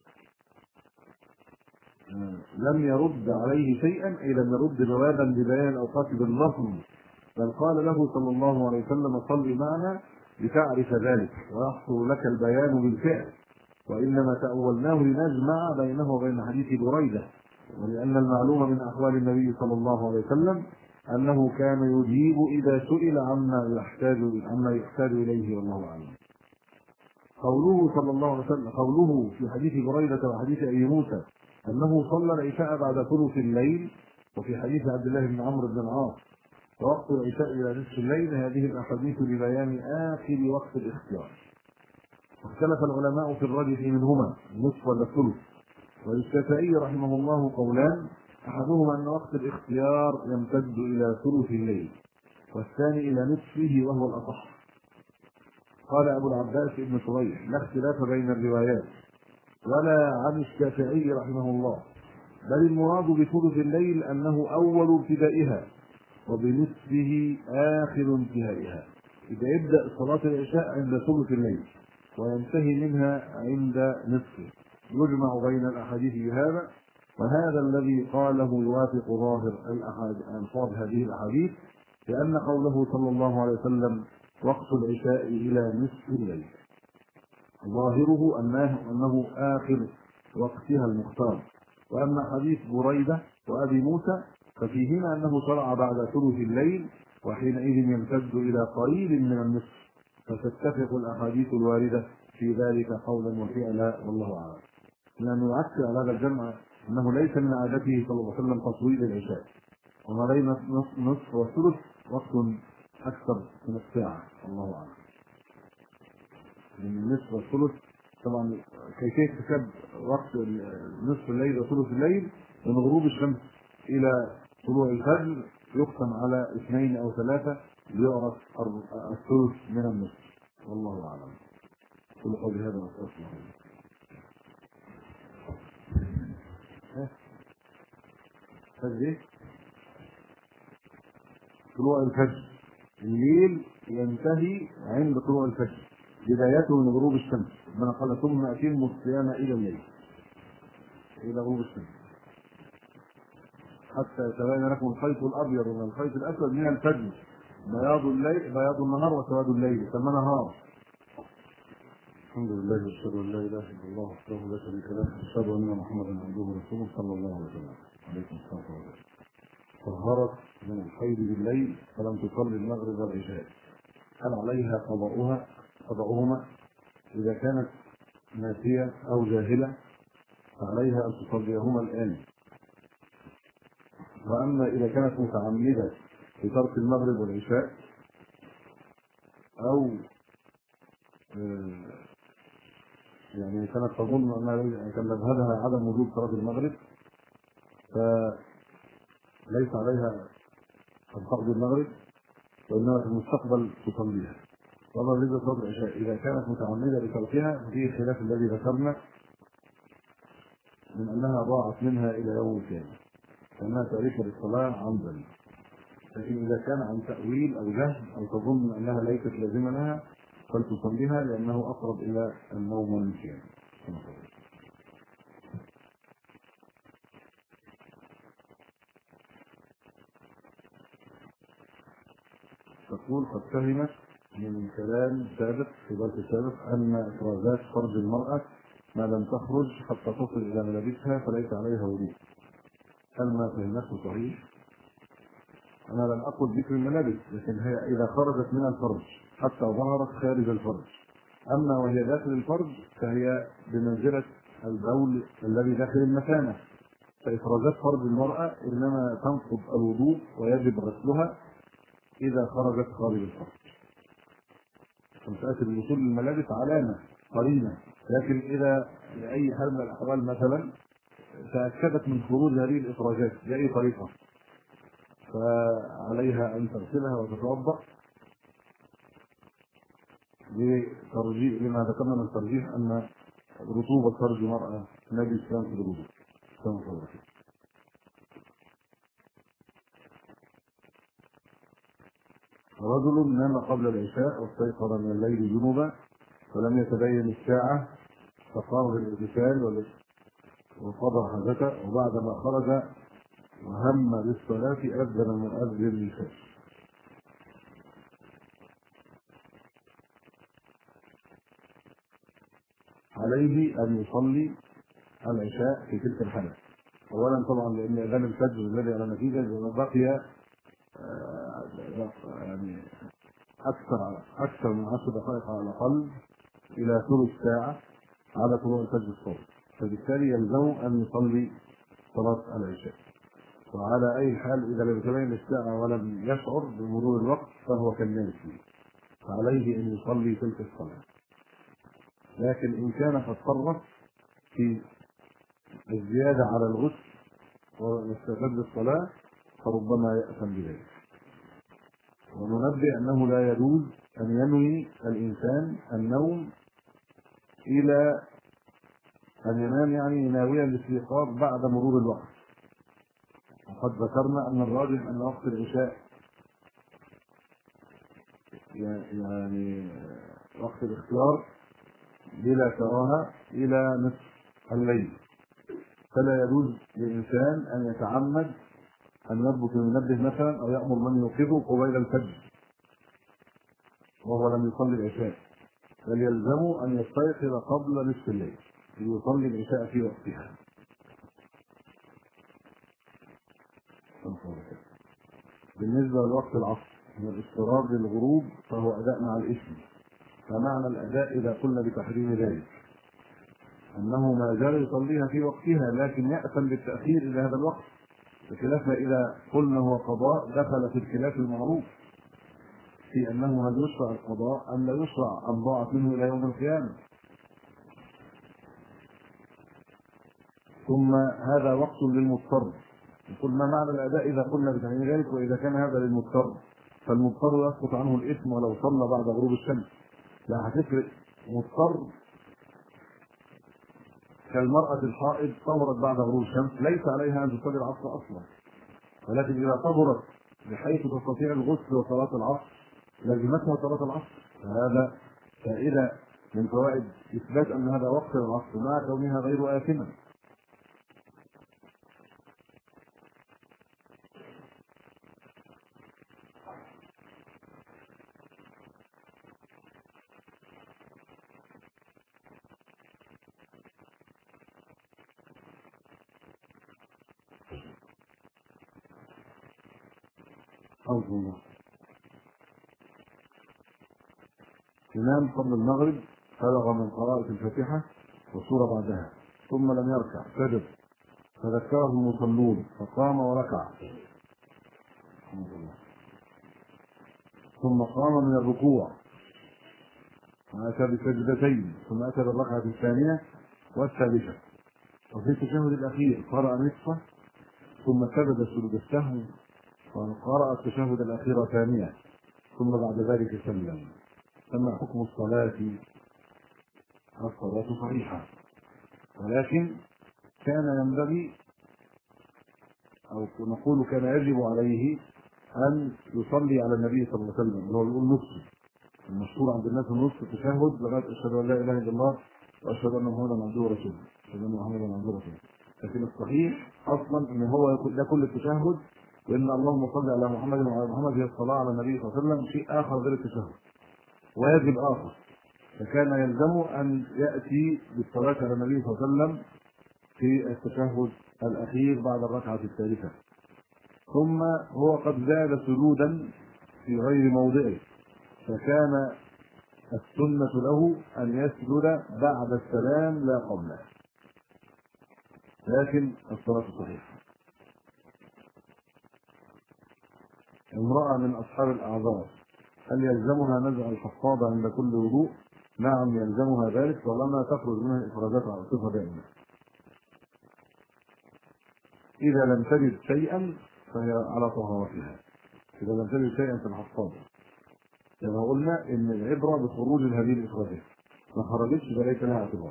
لم يرد عليه شيئا أي لم يرد جوابا ببيان الأوقات باللفظ، بل قال له صلى الله عليه وسلم صل معنا لتعرف ذلك ويحصل لك البيان بالفعل، وإنما تأولناه لنجمع بينه وبين حديث بريدة، ولأن المعلوم من أحوال النبي صلى الله عليه وسلم أنه كان يجيب إذا سئل عما يحتاج إليه والله أعلم. قوله صلى الله عليه وسلم قوله في حديث بريدة وحديث أبي موسى أنه صلى العشاء بعد ثلث الليل، وفي حديث عبد الله بن عمرو بن العاص ووقت العشاء إلى نصف الليل، هذه الأحاديث لبيان آخر وقت الاختيار. واختلف العلماء في الراجح منهما النصف ولا الثلث، وللشافعي رحمه الله قولان، أحدهما أن وقت الاختيار يمتد إلى ثلث الليل، والثاني إلى نصفه وهو الأصح. قال أبو العباس ابن شريح لا اختلاف بين الروايات ولا عن الشافعي رحمه الله، بل المراد بثلث الليل أنه أول ابتدائها وبنصفه آخر انتهائها. إذا يبدأ صلاة العشاء عند ثلث الليل وينتهي منها عند نصفه، يجمع بين الأحاديث بهذا، وهذا الذي قاله يوافق ظاهر ألفاظ هذه الأحاديث، لأن قوله صلى الله عليه وسلم وقت العشاء إلى نصف الليل ظاهره أنه آخر وقتها المختار. وأما حديث بريدة وأبي موسى ففيهما أنه شرع بعد ثلث الليل وحينئذ يمتد إلى قريب من النصف، فتتفق الأحاديث الواردة في ذلك قولا وفعلا والله أعلم. لأنه يؤكد على هذا الجمع أنه ليس من عادته صلى الله عليه وسلم تصويب العشاء، وما بين نصف وثلث وقت أكثر من الساعة، الله أعلم. من النصف والثلث طبعا كيفية حساب وقت نصف الليل وثلث الليل من غروب الشمس إلى طلوع الفجر يقسم على 2 أو 3 ليعرف الثلث من النصف، والله أعلم. كل قول هذا وأستغفر الله. فجر طلوع الفجر، الليل ينتهي عند طلوع الفجر، بدايته من غروب الشمس. ربنا قال ثم أتموا الصيام إلى الليل، إلى غروب الشمس، حتى يتبين لكم الخيط الأبيض من الخيط الأسود من الفجر، بياض النهار وسواد الليل، ثم نهار. الحمد لله واشهد ان لا اله الا الله وحده لا شريك له، اشهد ان محمدا عبده ورسوله صلى الله عليه وسلم. عليكم السلام ورحمه الله. طهرت من الحيض بالليل فلم تصلي المغرب والعشاء، هل عليها قضاؤهما؟ اذا كانت ناسيه او جاهله فعليها ان تصليهما الان، واما اذا كانت متعمده في ترك المغرب والعشاء او يعني كانت تظن انها كان مذهبها عدم وجود صلاه المغرب فليس عليها ان تقضي المغرب، وانما في المستقبل تصليها. واما بالنسبه لصلاه العشاء اذا كانت متعمده لتركها ففيه خلاف الذي ذكرنا من انها ضاعت منها الى يوم القيامه، فانها تاركه للصلاه عمدا. لكن اذا كان عن تاويل او جهل او تظن انها ليست لازمه لها فلتصليها، لانه اقرب الى النوم والنسيان. تقول قد فهمت من كلام سابق في درس سابق ان افرازات فرج المراه ما لم تخرج حتى تصل الى ملابسها فليس عليها وضوء. هل ما فهمته صحيح؟ انا لم اقل ذكر الملابس، لكن هي اذا خرجت من الفرج حتى ظهرت خارج الفرج. اما وهي داخل الفرج فهي بمنزله البول الذي داخل المثانه، فافرازات فرج المراه انما تنقض الوضوء ويجب غسلها اذا خرجت خارج الفرج. مسألة الوصول للملابس علامة قرينة، لكن إذا لأي حال من الأحوال مثلا تأكدت من خروج هذه الإخراجات بأي طريقة فعليها أن تغسلها وتتوضأ لترجيح لما ذكرنا من ترجيح أن رطوبة فرج المرأة نجس في الوضوء. رجل نام قبل العشاء واستيقظ من الليل جنوبا فلم يتبين الساعة فقام بالاغتسال وقضى حاجته، وبعدما خرج وهم بالصلاة أذن مؤذن الفجر. عليه أن يصلي العشاء في تلك الحالة. أولا طبعا لأن أذان الفجر الذي على نتيجة بقي يعني أكثر من 10 دقائق على الأقل إلى ثلث ساعة على طلوع الفجر الصادق، فبالتالي يلزم أن يصلي صلاة العشاء. وعلى أي حال إذا لم يتبين الساعة ولم يشعر بمرور الوقت فهو كالناس، فعليه أن يصلي تلك الصلاة. لكن إن كان قد فرط في الزيادة على الغسل واستعداد للصلاة فربما يأثم بذلك. وننبه أنه لا يجوز أن ينوي الإنسان النوم إلى أن ينام يعني ناويا الاستيقاظ بعد مرور الوقت. وقد ذكرنا أن الراجح أن وقت العشاء يعني وقت الاختيار بلا كراهة إلى نصف الليل، فلا يجوز للإنسان أن يتعمد أن يربط المنبه مثلا أو يأمر من يوقظه قبيل الفجر وهو لم يصلي العشاء، بل يلزمه أن يستيقظ قبل نصف الليل ليصلي العشاء في وقتها. بالنسبة لوقت العصر من الاضطرار للغروب فهو أداء مع الإثم، فمعنى الأداء إذا قلنا بتحريم ذلك أنه ما زال يصليها في وقتها لكن يأثم بالتأخير إلى هذا الوقت، بخلاف ما إذا قلنا هو قضاء دخل في الخلاف المعروف في أنه هل يشرع القضاء أم لا يشرع أم ضاعت منه إلى يوم القيامة. ثم هذا وقت للمضطر. يقول ما معنى الأداء إذا قلنا بتعيين ذلك وإذا كان هذا للمضطر؟ فالمضطر يسقط عنه الإثم ولو صلى بعد غروب الشمس. لا هتفرق. مضطر كالمرأة الحائض طهرت بعد غروب الشمس ليس عليها أن تصلي العصر أصلا، ولكن إذا طهرت بحيث تستطيع الغسل وصلاة العصر لازمتها صلاة العصر. فهذا فائدة من فوائد إثبات أن هذا وقت العصر مع كونها غير آثمة. الله إمام قبل المغرب فرغ من قراءة الفاتحة والسورة بعدها ثم لم يركع سجد فذكره المصلون فقام وركع ثم قام من الركوع وأتى بسجدتين ثم أتى بالركعة الثانية والثالثة وفي التشهد الأخير قرأ نصفه ثم سجد سجود السهو وقرأ التشهد الأخير ثانية ثم بعد ذلك سلم. أما حكم الصلاة صحيحة، ولكن كان ينبغي أو نقول كان يجب عليه أن يصلي على النبي صلى الله عليه وسلم. هو يقول نصف المشهور عند الناس النصف التشهد لغاية أشهد أن لا إله إلا الله وأشهد أن محمدا عبده ورسوله. أشهد أن محمدا عبده ورسوله. لكن الصحيح أصلا أن هو يقول ده كل التشهد، وإن اللهم صل على محمد وعلى محمد هي الصلاة على النبي صلى الله عليه وسلم شيء آخر غير التشهد، واجب آخر. فكان يلزمه أن يأتي بالصلاة على النبي صلى الله عليه وسلم في التشهد الأخير بعد الركعة الثالثة. ثم هو قد زاد سجودا في غير موضعه، فكان السنة له أن يسجد بعد السلام لا قبله، لكن الصلاة صحيحة. امرأة من أصحاب الأعذار هل يلزمها نزع الحفاضة عند كل وضوء؟ نعم يلزمها ذلك طالما تخرج منها الإفرازات على صفة دائمة. إذا لم تجد شيئا فهي على طهارتها. إذا لم تجد شيئا في الحفاضة كما قلنا إن العبرة بخروج هذه الإفرازات، ما خرجتش فليس لها اعتبار.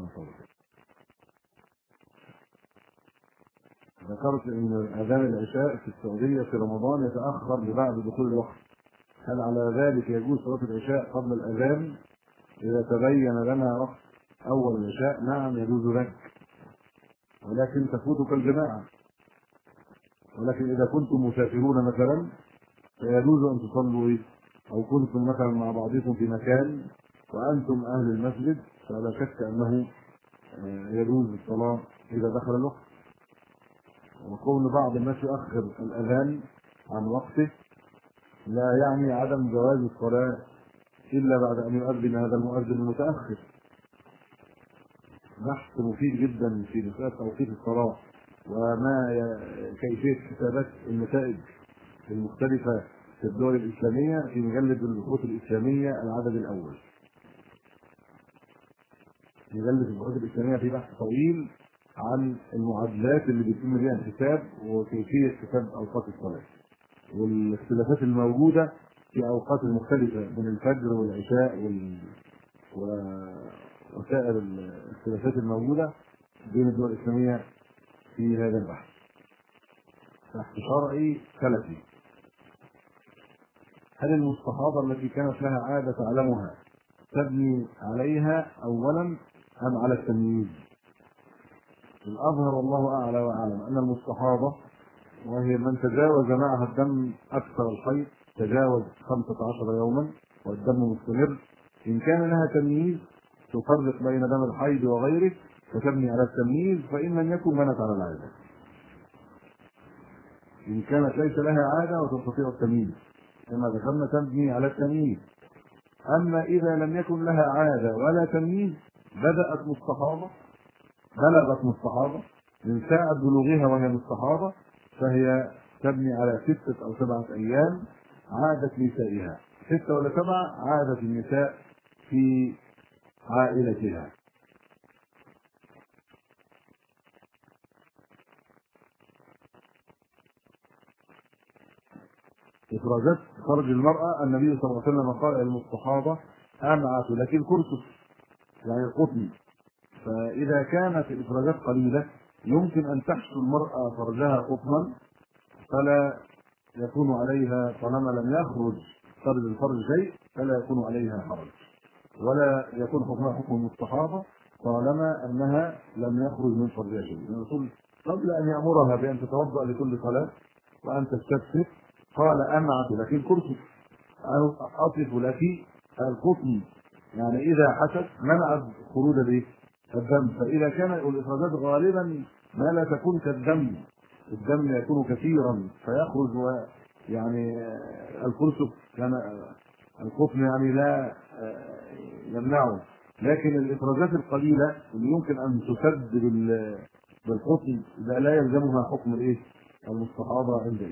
ذكرت إن أذان العشاء في السعودية في رمضان يتأخر لبعد دخول الوقت. هل على ذلك يجوز صلاة العشاء قبل الأذان إذا تبين لنا وقت أول العشاء؟ نعم يجوز ذلك، ولكن تفوتك الجماعة. ولكن إذا كنتم مسافرون مثلا فيجوز أن تصلوا أو كنتم مثلا مع بعضكم في مكان وأنتم أهل المسجد فلا شك أنه يجوز الصلاة إذا دخل الوقت. وكون بعض الناس يؤخر الأذان عن وقته لا يعني عدم جواز الصلاة إلا بعد أن يؤذن هذا المؤذن المتأخر. بحث مفيد جدا في مسألة توقيت الصلاة وما كيفية حسابات النتائج المختلفة في الدول الإسلامية في مجلد البحوث الإسلامية العدد الأول. مجلد البحوث الإسلامية في بحث طويل عن المعادلات اللي بيتم بها الحساب وكيفية حساب أوقات الصلاة والاختلافات الموجودة في أوقات المختلفة بين الفجر والعشاء وسائر الاختلافات الموجودة بين الدول الإسلامية في هذا البحث. بحث شرعي سلفي. هل المستحاضة التي كانت لها عادة تعلمها تبني عليها أولا أم على التمييز؟ الأظهر والله أعلى وأعلم أن المستحاضة وهي من تجاوز معها الدم أكثر الحيض تجاوز 15 يوما والدم مستمر، إن كان لها تمييز تفرق بين دم الحيض وغيره فتبني على التمييز، فإن لم يكن بنت على العادة. إن كانت ليس لها عادة وتستطيع التمييز كما ذكرنا تبني على التمييز. أما إذا لم يكن لها عادة ولا تمييز بدأت مستحاضة بلغت مستحاضة من ساعة بلوغها وهي مستحاضة فهي تبني على 6 أو 7 أيام عادة نسائها، 6 ولا 7 عادة النساء في عائلتها. إفرازات فرج المرأة النبي صلى الله عليه وسلم قال للمستحاضة أمعت لك الكرسف، يعني القطن. فإذا كانت الإفرازات قليلة يمكن أن تحشو المرأة فرجها قطنا فلا يكون عليها، طالما لم يخرج فرج الفرج شيء فلا يكون عليها حرج، ولا يكون حكمها حكم المستحاضة طالما أنها لم يخرج من فرجها شيء. الرسول قبل أن يأمرها بأن تتوضأ لكل صلاة وأن تستكثر قال أمعت لك الكرسف، أو أصف لك القطن، يعني إذا حست منعت خروج الدم. فإذا كان الإفرازات غالبا ما لا تكون كالدم، الدم يكون كثيرا فيخرج، يعني الكرسف كان القطن يعني لا يمنعه، لكن الإفرازات القليلة اللي يمكن أن تسد بالقطن ده لا يلزمها حكم المستحاضة عندئذ.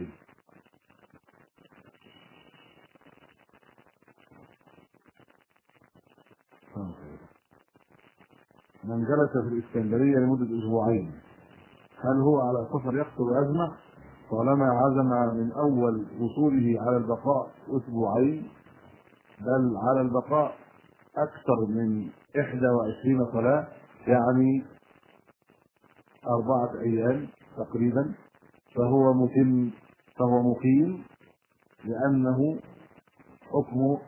من جلس في الإسكندرية لمدة أسبوعين هل هو على سفر يقصر ويجمع؟ طالما عزم من أول وصوله على البقاء أسبوعين، بل على البقاء أكثر من 21 صلاة، يعني 4 أيام تقريبا، فهو متم، فهو مقيم، لأنه حكم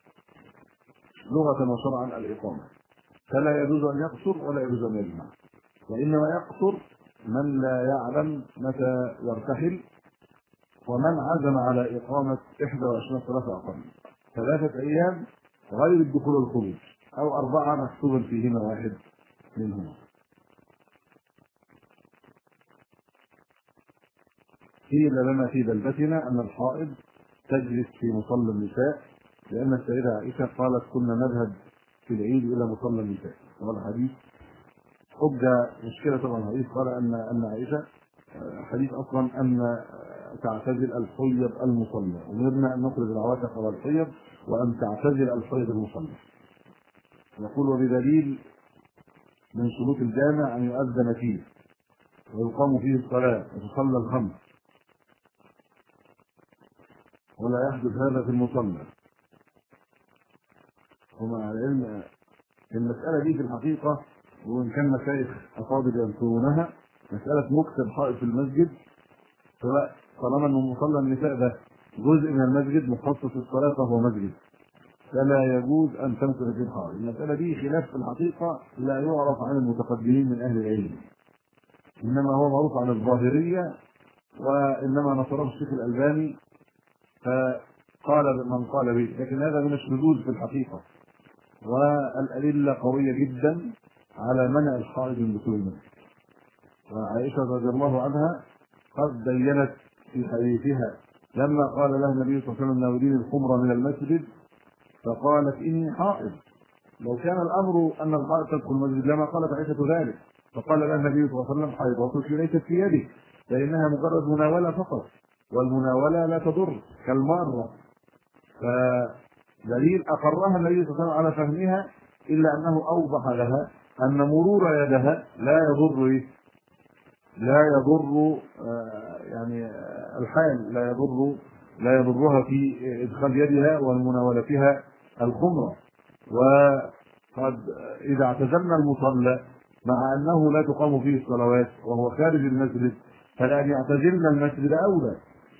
لغة وشرعا الإقامة، فلا يجوز أن يقصر ولا يجوز أن يجمع، وإنما يقصر من لا يعلم متى يرتحل، ومن عزم على إقامة 21 صلاة أقل، 3 أيام غير الدخول والخروج، أو 4 محسوبا فيهما واحد منهما. قيل لنا في بلدتنا أن الحائض تجلس في مصلى النساء، لأن السيدة عائشة قالت كنا نذهب في العيد إلى مصلى النساء. هذا الحديث حجة مشكلة طبعا. الحديث قال أن عائشة حديث أصلا أن تعتزل الحيض المصلى، أمرنا أن نخرج العواتق على الحيض وأن تعتزل الحيض المصلى. يقول وبدليل من شروط الجامع أن يؤذن فيه ويقام فيه الصلاة وتصلى الخمس، ولا يحدث هذا في المصلى. ومع العلم المسألة دي في الحقيقة، وإن كان مشايخ أفاضل يذكرونها، مسألة مكث الحائط في المسجد، سواء طالما أن مصلى النساء ده جزء من المسجد مخصص للصلاة فهو مسجد، فلا يجوز أن تمكث في الحائط. المسألة دي خلاف في الحقيقة لا يعرف عن المتقدمين من أهل العلم، إنما هو معروف عن الظاهرية، وإنما نصره الشيخ الألباني فقال من قال به، لكن هذا من الشذوذ في الحقيقة، والأدلة قوية جدا على منع الحائض من دخول المسجد. وعائشة رضي الله عنها قد بينت في حديثها لما قال لها النبي صلى الله عليه وسلم ناوليني الخمر من المسجد فقالت إني حائض. لو كان الأمر أن الحائض تدخل المسجد لما قالت عائشة ذلك، فقال لها النبي صلى الله عليه وسلم حيضتك ليست في يدك، فإنها مجرد مناولة فقط، والمناولة لا تضر كالمارة. فدليل أقرها النبي صلى الله عليه وسلم على فهمها، إلا أنه أوضح لها أن مرور يدها لا يضر يعني الحال لا يضرها في إدخال يدها ومناولتها الخمرة. وقد إذا اعتزلنا المصلى مع أنه لا تقام فيه الصلوات وهو خارج المسجد، فلأن يعتزلنا المسجد أولى.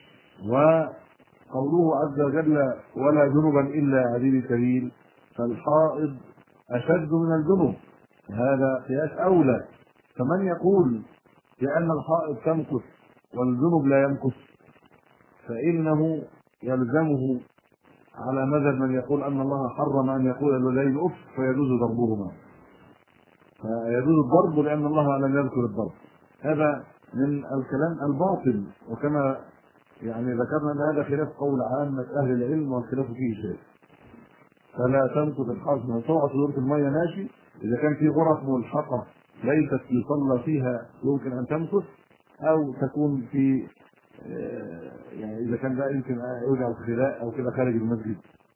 وقوله عز وجل ولا جنبا إلا عابر سبيل، فالحائض أشد من الجنب، هذا قياس أولى. فمن يقول بأن الحائض تمكث والجنب لا يمكث فإنه يلزمه على مذهب من يقول أن الله حرم أن يقول الولدين أف فيجوز ضربهما، فيجوز الضرب لأن الله لم يذكر الضرب. هذا من الكلام الباطل، وكما يعني ذكرنا أن هذا خلاف قول عامة أهل العلم والخلاف فيه شيء. فلا تمكث الحائض من طوعة دورة المية ماشي، إذا كان في غرف ملحقة ليست يصلى فيها يمكن أن تمكث، أو تكون في يعني اذا كان ده يمكن يرجع الخلاء او كده خارج المسجد.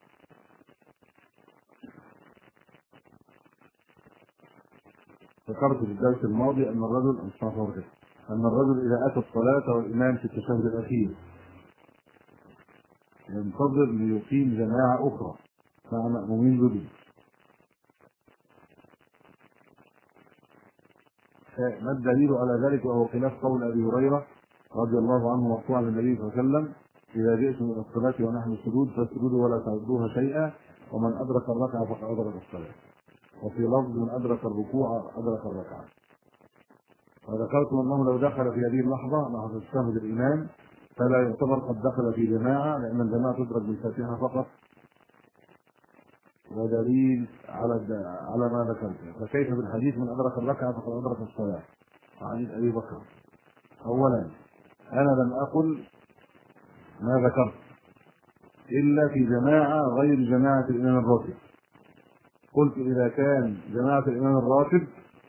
ذكرت في الدرس الماضي ان الرجل اذا اتى الصلاه والامام في التشهد الاخير ينتظر ليقيم جماعه اخرى مع مأمومين جدد. ما الدليل على ذلك؟ وهو خلاف قول ابي هريره رضي الله عنه مرفوعا للنبي صلى الله عليه وسلم: اذا جئتم الى الصلاه ونحن سجود فاسجدوا ولا تعدوها شيئا، ومن ادرك الركعه فقد ادرك الصلاه. وفي لفظ: من ادرك الركوع ادرك الركعه. وذكرتم انه لو دخل في هذه اللحظه لحظه تشهد الامام فلا يعتبر قد دخل في جماعه، لان الجماعه تدرك بالفاتحه فقط. ودليل على ما ذكرت. فكيف بالحديث: من ادرك الركعه فقد ادرك الصلاه؟ حديث ابي بكر. اولا انا لم اقل ما ذكرت الا في جماعه غير جماعه الامام الراتب. قلت اذا كان جماعه الامام الراتب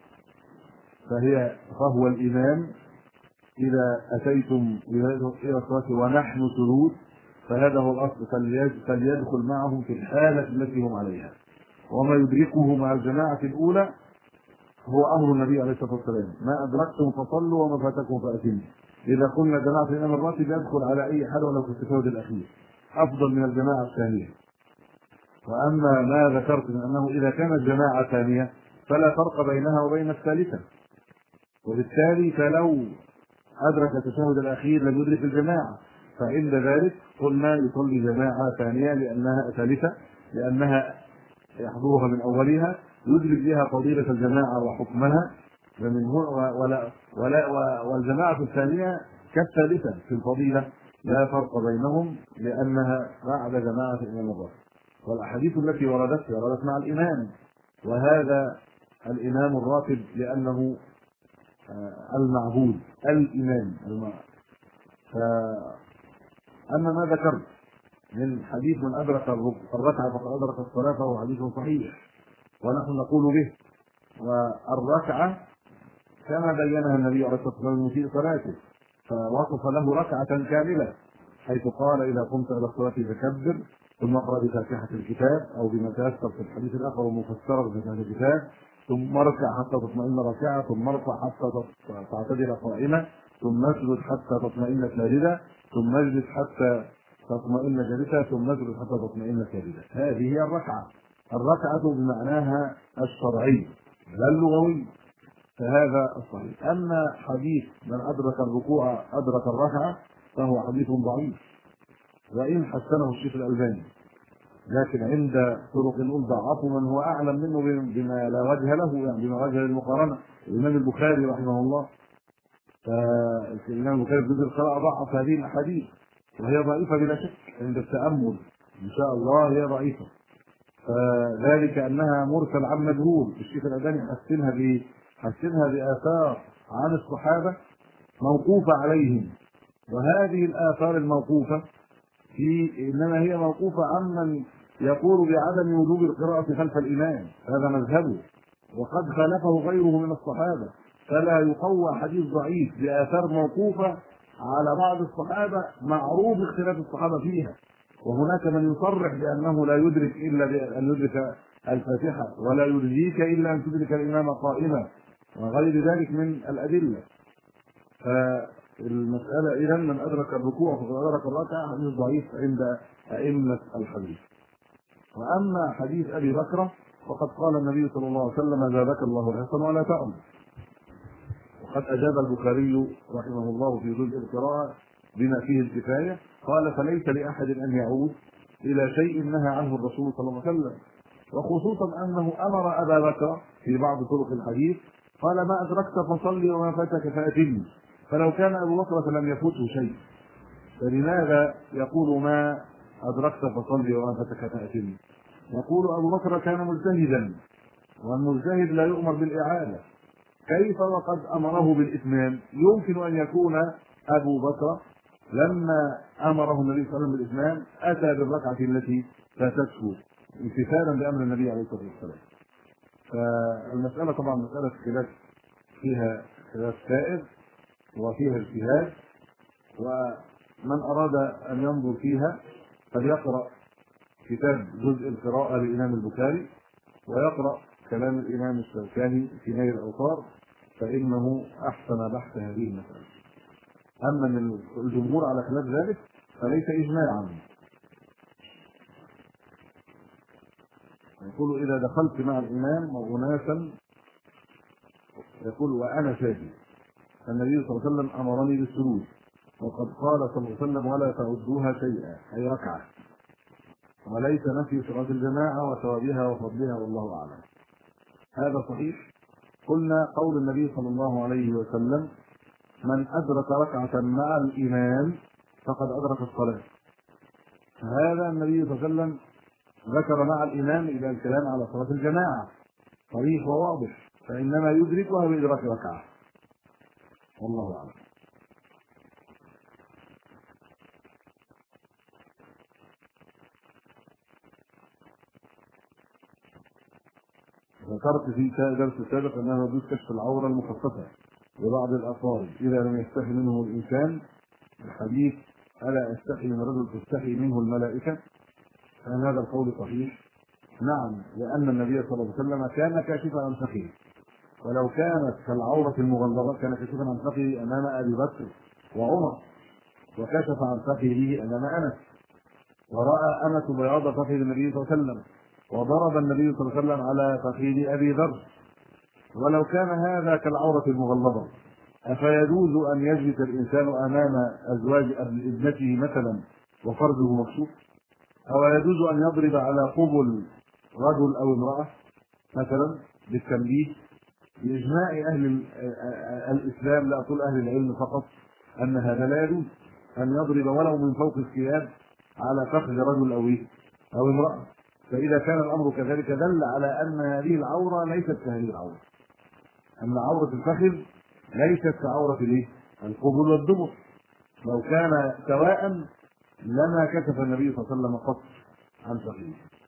فهو الامام اذا اتيتم الى الصلاه ونحن سجود، فهذا هو الاصل، فليدخل معهم في الحاله التي هم عليها. وما يدركه مع الجماعه الاولى هو امر النبي عليه الصلاه والسلام: ما ادركتم فصلوا وما فاتكم فاتموا. اذا قلنا جماعه الامام الراتب يدخل على اي حال ولو في التشهد الاخير، افضل من الجماعه الثانيه. واما ما ذكرت من انه اذا كانت جماعه ثانيه فلا فرق بينها وبين الثالثه، وبالتالي فلو ادرك التشهد الاخير لم يدرك الجماعه، فعند ذلك قلنا يصلي جماعه ثانيه لانها ثالثه، لانها يحضرها من اولها، يدرك بها فضيله الجماعه وحكمها. والجماعه الثانيه كالثالثه في الفضيله، لا فرق بينهم لانها بعد جماعه الامام الراتب. والاحاديث التي وردت مع الامام، وهذا الامام الراتب لانه المعبود الامام فاما ما ذكرت من حديث: من ادرك الركعه فقد ادرك الصلاه، فهو حديث صحيح ونحن نقول به. والركعه كما بينها النبي عليه الصلاه والسلام في صلاته، فوصف له ركعه كامله، حيث قال: اذا قمت الى الصلاه فكبر، ثم اقرا بفاتحه الكتاب او بما تيسر في الحديث الاخر ومفسره بفاتحه الكتاب، ثم اركع حتى تطمئن راكعه، ثم ارفع حتى تعتدل قائمه، ثم اسجد حتى تطمئن ساجدا، ثم اجلس حتى تطمئن جالسا، ثم اسجد حتى تطمئن ساجدا. هذه هي الركعه. الركعه بمعناها الشرعي لا اللغوي، فهذا الصحيح. اما حديث: من ادرك الركوع ادرك الركعه، فهو حديث ضعيف، وان حسنه الشيخ الالباني، لكن عند طرق نقول ضعفه من هو اعلم منه بما لا وجه له، يعني بما وجه للمقارنه. الامام البخاري رحمه الله، فالامام البخاري في جزء القراءه ضعف هذه الاحاديث، وهي ضعيفه بلا شك عند التامل ان شاء الله هي ضعيفه، فذلك انها مرسل عن مجهول. الشيخ الالباني حسنها باثار عن الصحابه موقوفه عليهم، وهذه الاثار الموقوفه انما هي موقوفه عمن يقول بعدم وجوب القراءه خلف الامام، هذا مذهبه، وقد خالفه غيره من الصحابه، فلا يقوى حديث ضعيف باثار موقوفه على بعض الصحابه معروف اختلاف الصحابه فيها. وهناك من يصرح بانه لا يدرك الا بان يدرك الفاتحه، ولا يرجيك الا ان تدرك الامام قائما، وغير ذلك من الادله. فالمساله اذا: من ادرك الركوع فقد ادرك الركعه، حديث ضعيف عند ائمه الحديث. واما حديث ابي بكر فقد قال النبي صلى الله عليه وسلم: زادك الله الحسن ولا تأمن. وقد اجاب البخاري رحمه الله في جزء القراءه بما فيه الكفايه، قال: فليس لاحد ان يعود الى شيء نهى عنه الرسول صلى الله عليه وسلم، وخصوصا انه امر ابا بكر في بعض طرق الحديث قال: ما ادركت فصلي وما فاتك فاتمني. فلو كان ابو بكر فلم يفوته شيء، فلماذا يقول: ما ادركت فصلي وما فاتك فاتمني؟ يقول: ابو بكر كان مجتهدا، والمجتهد لا يؤمر بالاعاده، كيف وقد امره بالاتمام؟ يمكن ان يكون ابو بكر لما امره النبي صلى الله عليه وسلم بالاتمام اتى بالركعه التي فاتته امتثالا بامر النبي عليه الصلاه والسلام. فالمساله طبعا مساله خلاف، فيها خلاف سائر وفيها اجتهاد، ومن أراد أن ينظر فيها فليقرأ كتاب جزء القراءة للإمام البخاري، ويقرأ كلام الإمام الشوكاني في نيل الأوطار، فإنه أحسن بحث هذه المسألة. أما من الجمهور على خلاف ذلك فليس إجماعا. يقول إذا دخلت مع الإمام وأناسا، يقول وأنا ساجد، النبي صلى الله عليه وسلم أمرني بالسجود، وقد قال صلى الله عليه وسلم ولا تعدوها شيئا، أي ركعة، وليس نفي صلاة الجماعة وثوابها وفضلها والله أعلم. هذا صحيح. قلنا قول النبي صلى الله عليه وسلم من أدرك ركعة مع الإمام فقد أدرك الصلاة. هذا النبي صلى الله عليه وسلم ذكر مع الإمام إلى الكلام على صلاة الجماعة، صريح وواضح، فإنما يدركها بإدراك ركعة والله أعلم. ذكرت في درس سابق أنه يجوز كشف العورة المخصصة لبعض الأقارب إذا لم يستحي منه الإنسان. الحديث ألا أستحي من رجل تستحي منه الملائكة، فإن هذا القول صحيح. نعم، لأن النبي صلى الله عليه وسلم كان كاشفا عن فخذه، ولو كانت كالعورة المغلظة كان كاشفا عن فخذه أمام أبي بكر وعمر، وكشف عن فخذه أمام أنس، ورأى أنس بياض فخذ النبي صلى الله عليه وسلم، وضرب النبي صلى الله عليه وسلم على فخذ أبي ذر. ولو كان هذا كالعورة المغلظة أفيجوز أن يجلس الإنسان أمام أزواج ابنته مثلا وفرجه مكشوف؟ أو يجوز أن يضرب على قبل رجل أو امرأة مثلا بالتنبيه؟ بإجماع أهل الإسلام، لا أقول أهل العلم فقط، أن هذا لا يجوز أن يضرب ولو من فوق الثياب على فخذ رجل أو امرأة. فإذا كان الأمر كذلك دل على أن هذه العورة ليست كهذه العورة، أن عورة الفخذ ليست كعورة القبل والدبر. لو كان سواء لما كشف النبي صلى الله عليه وسلم قط عن فخذه.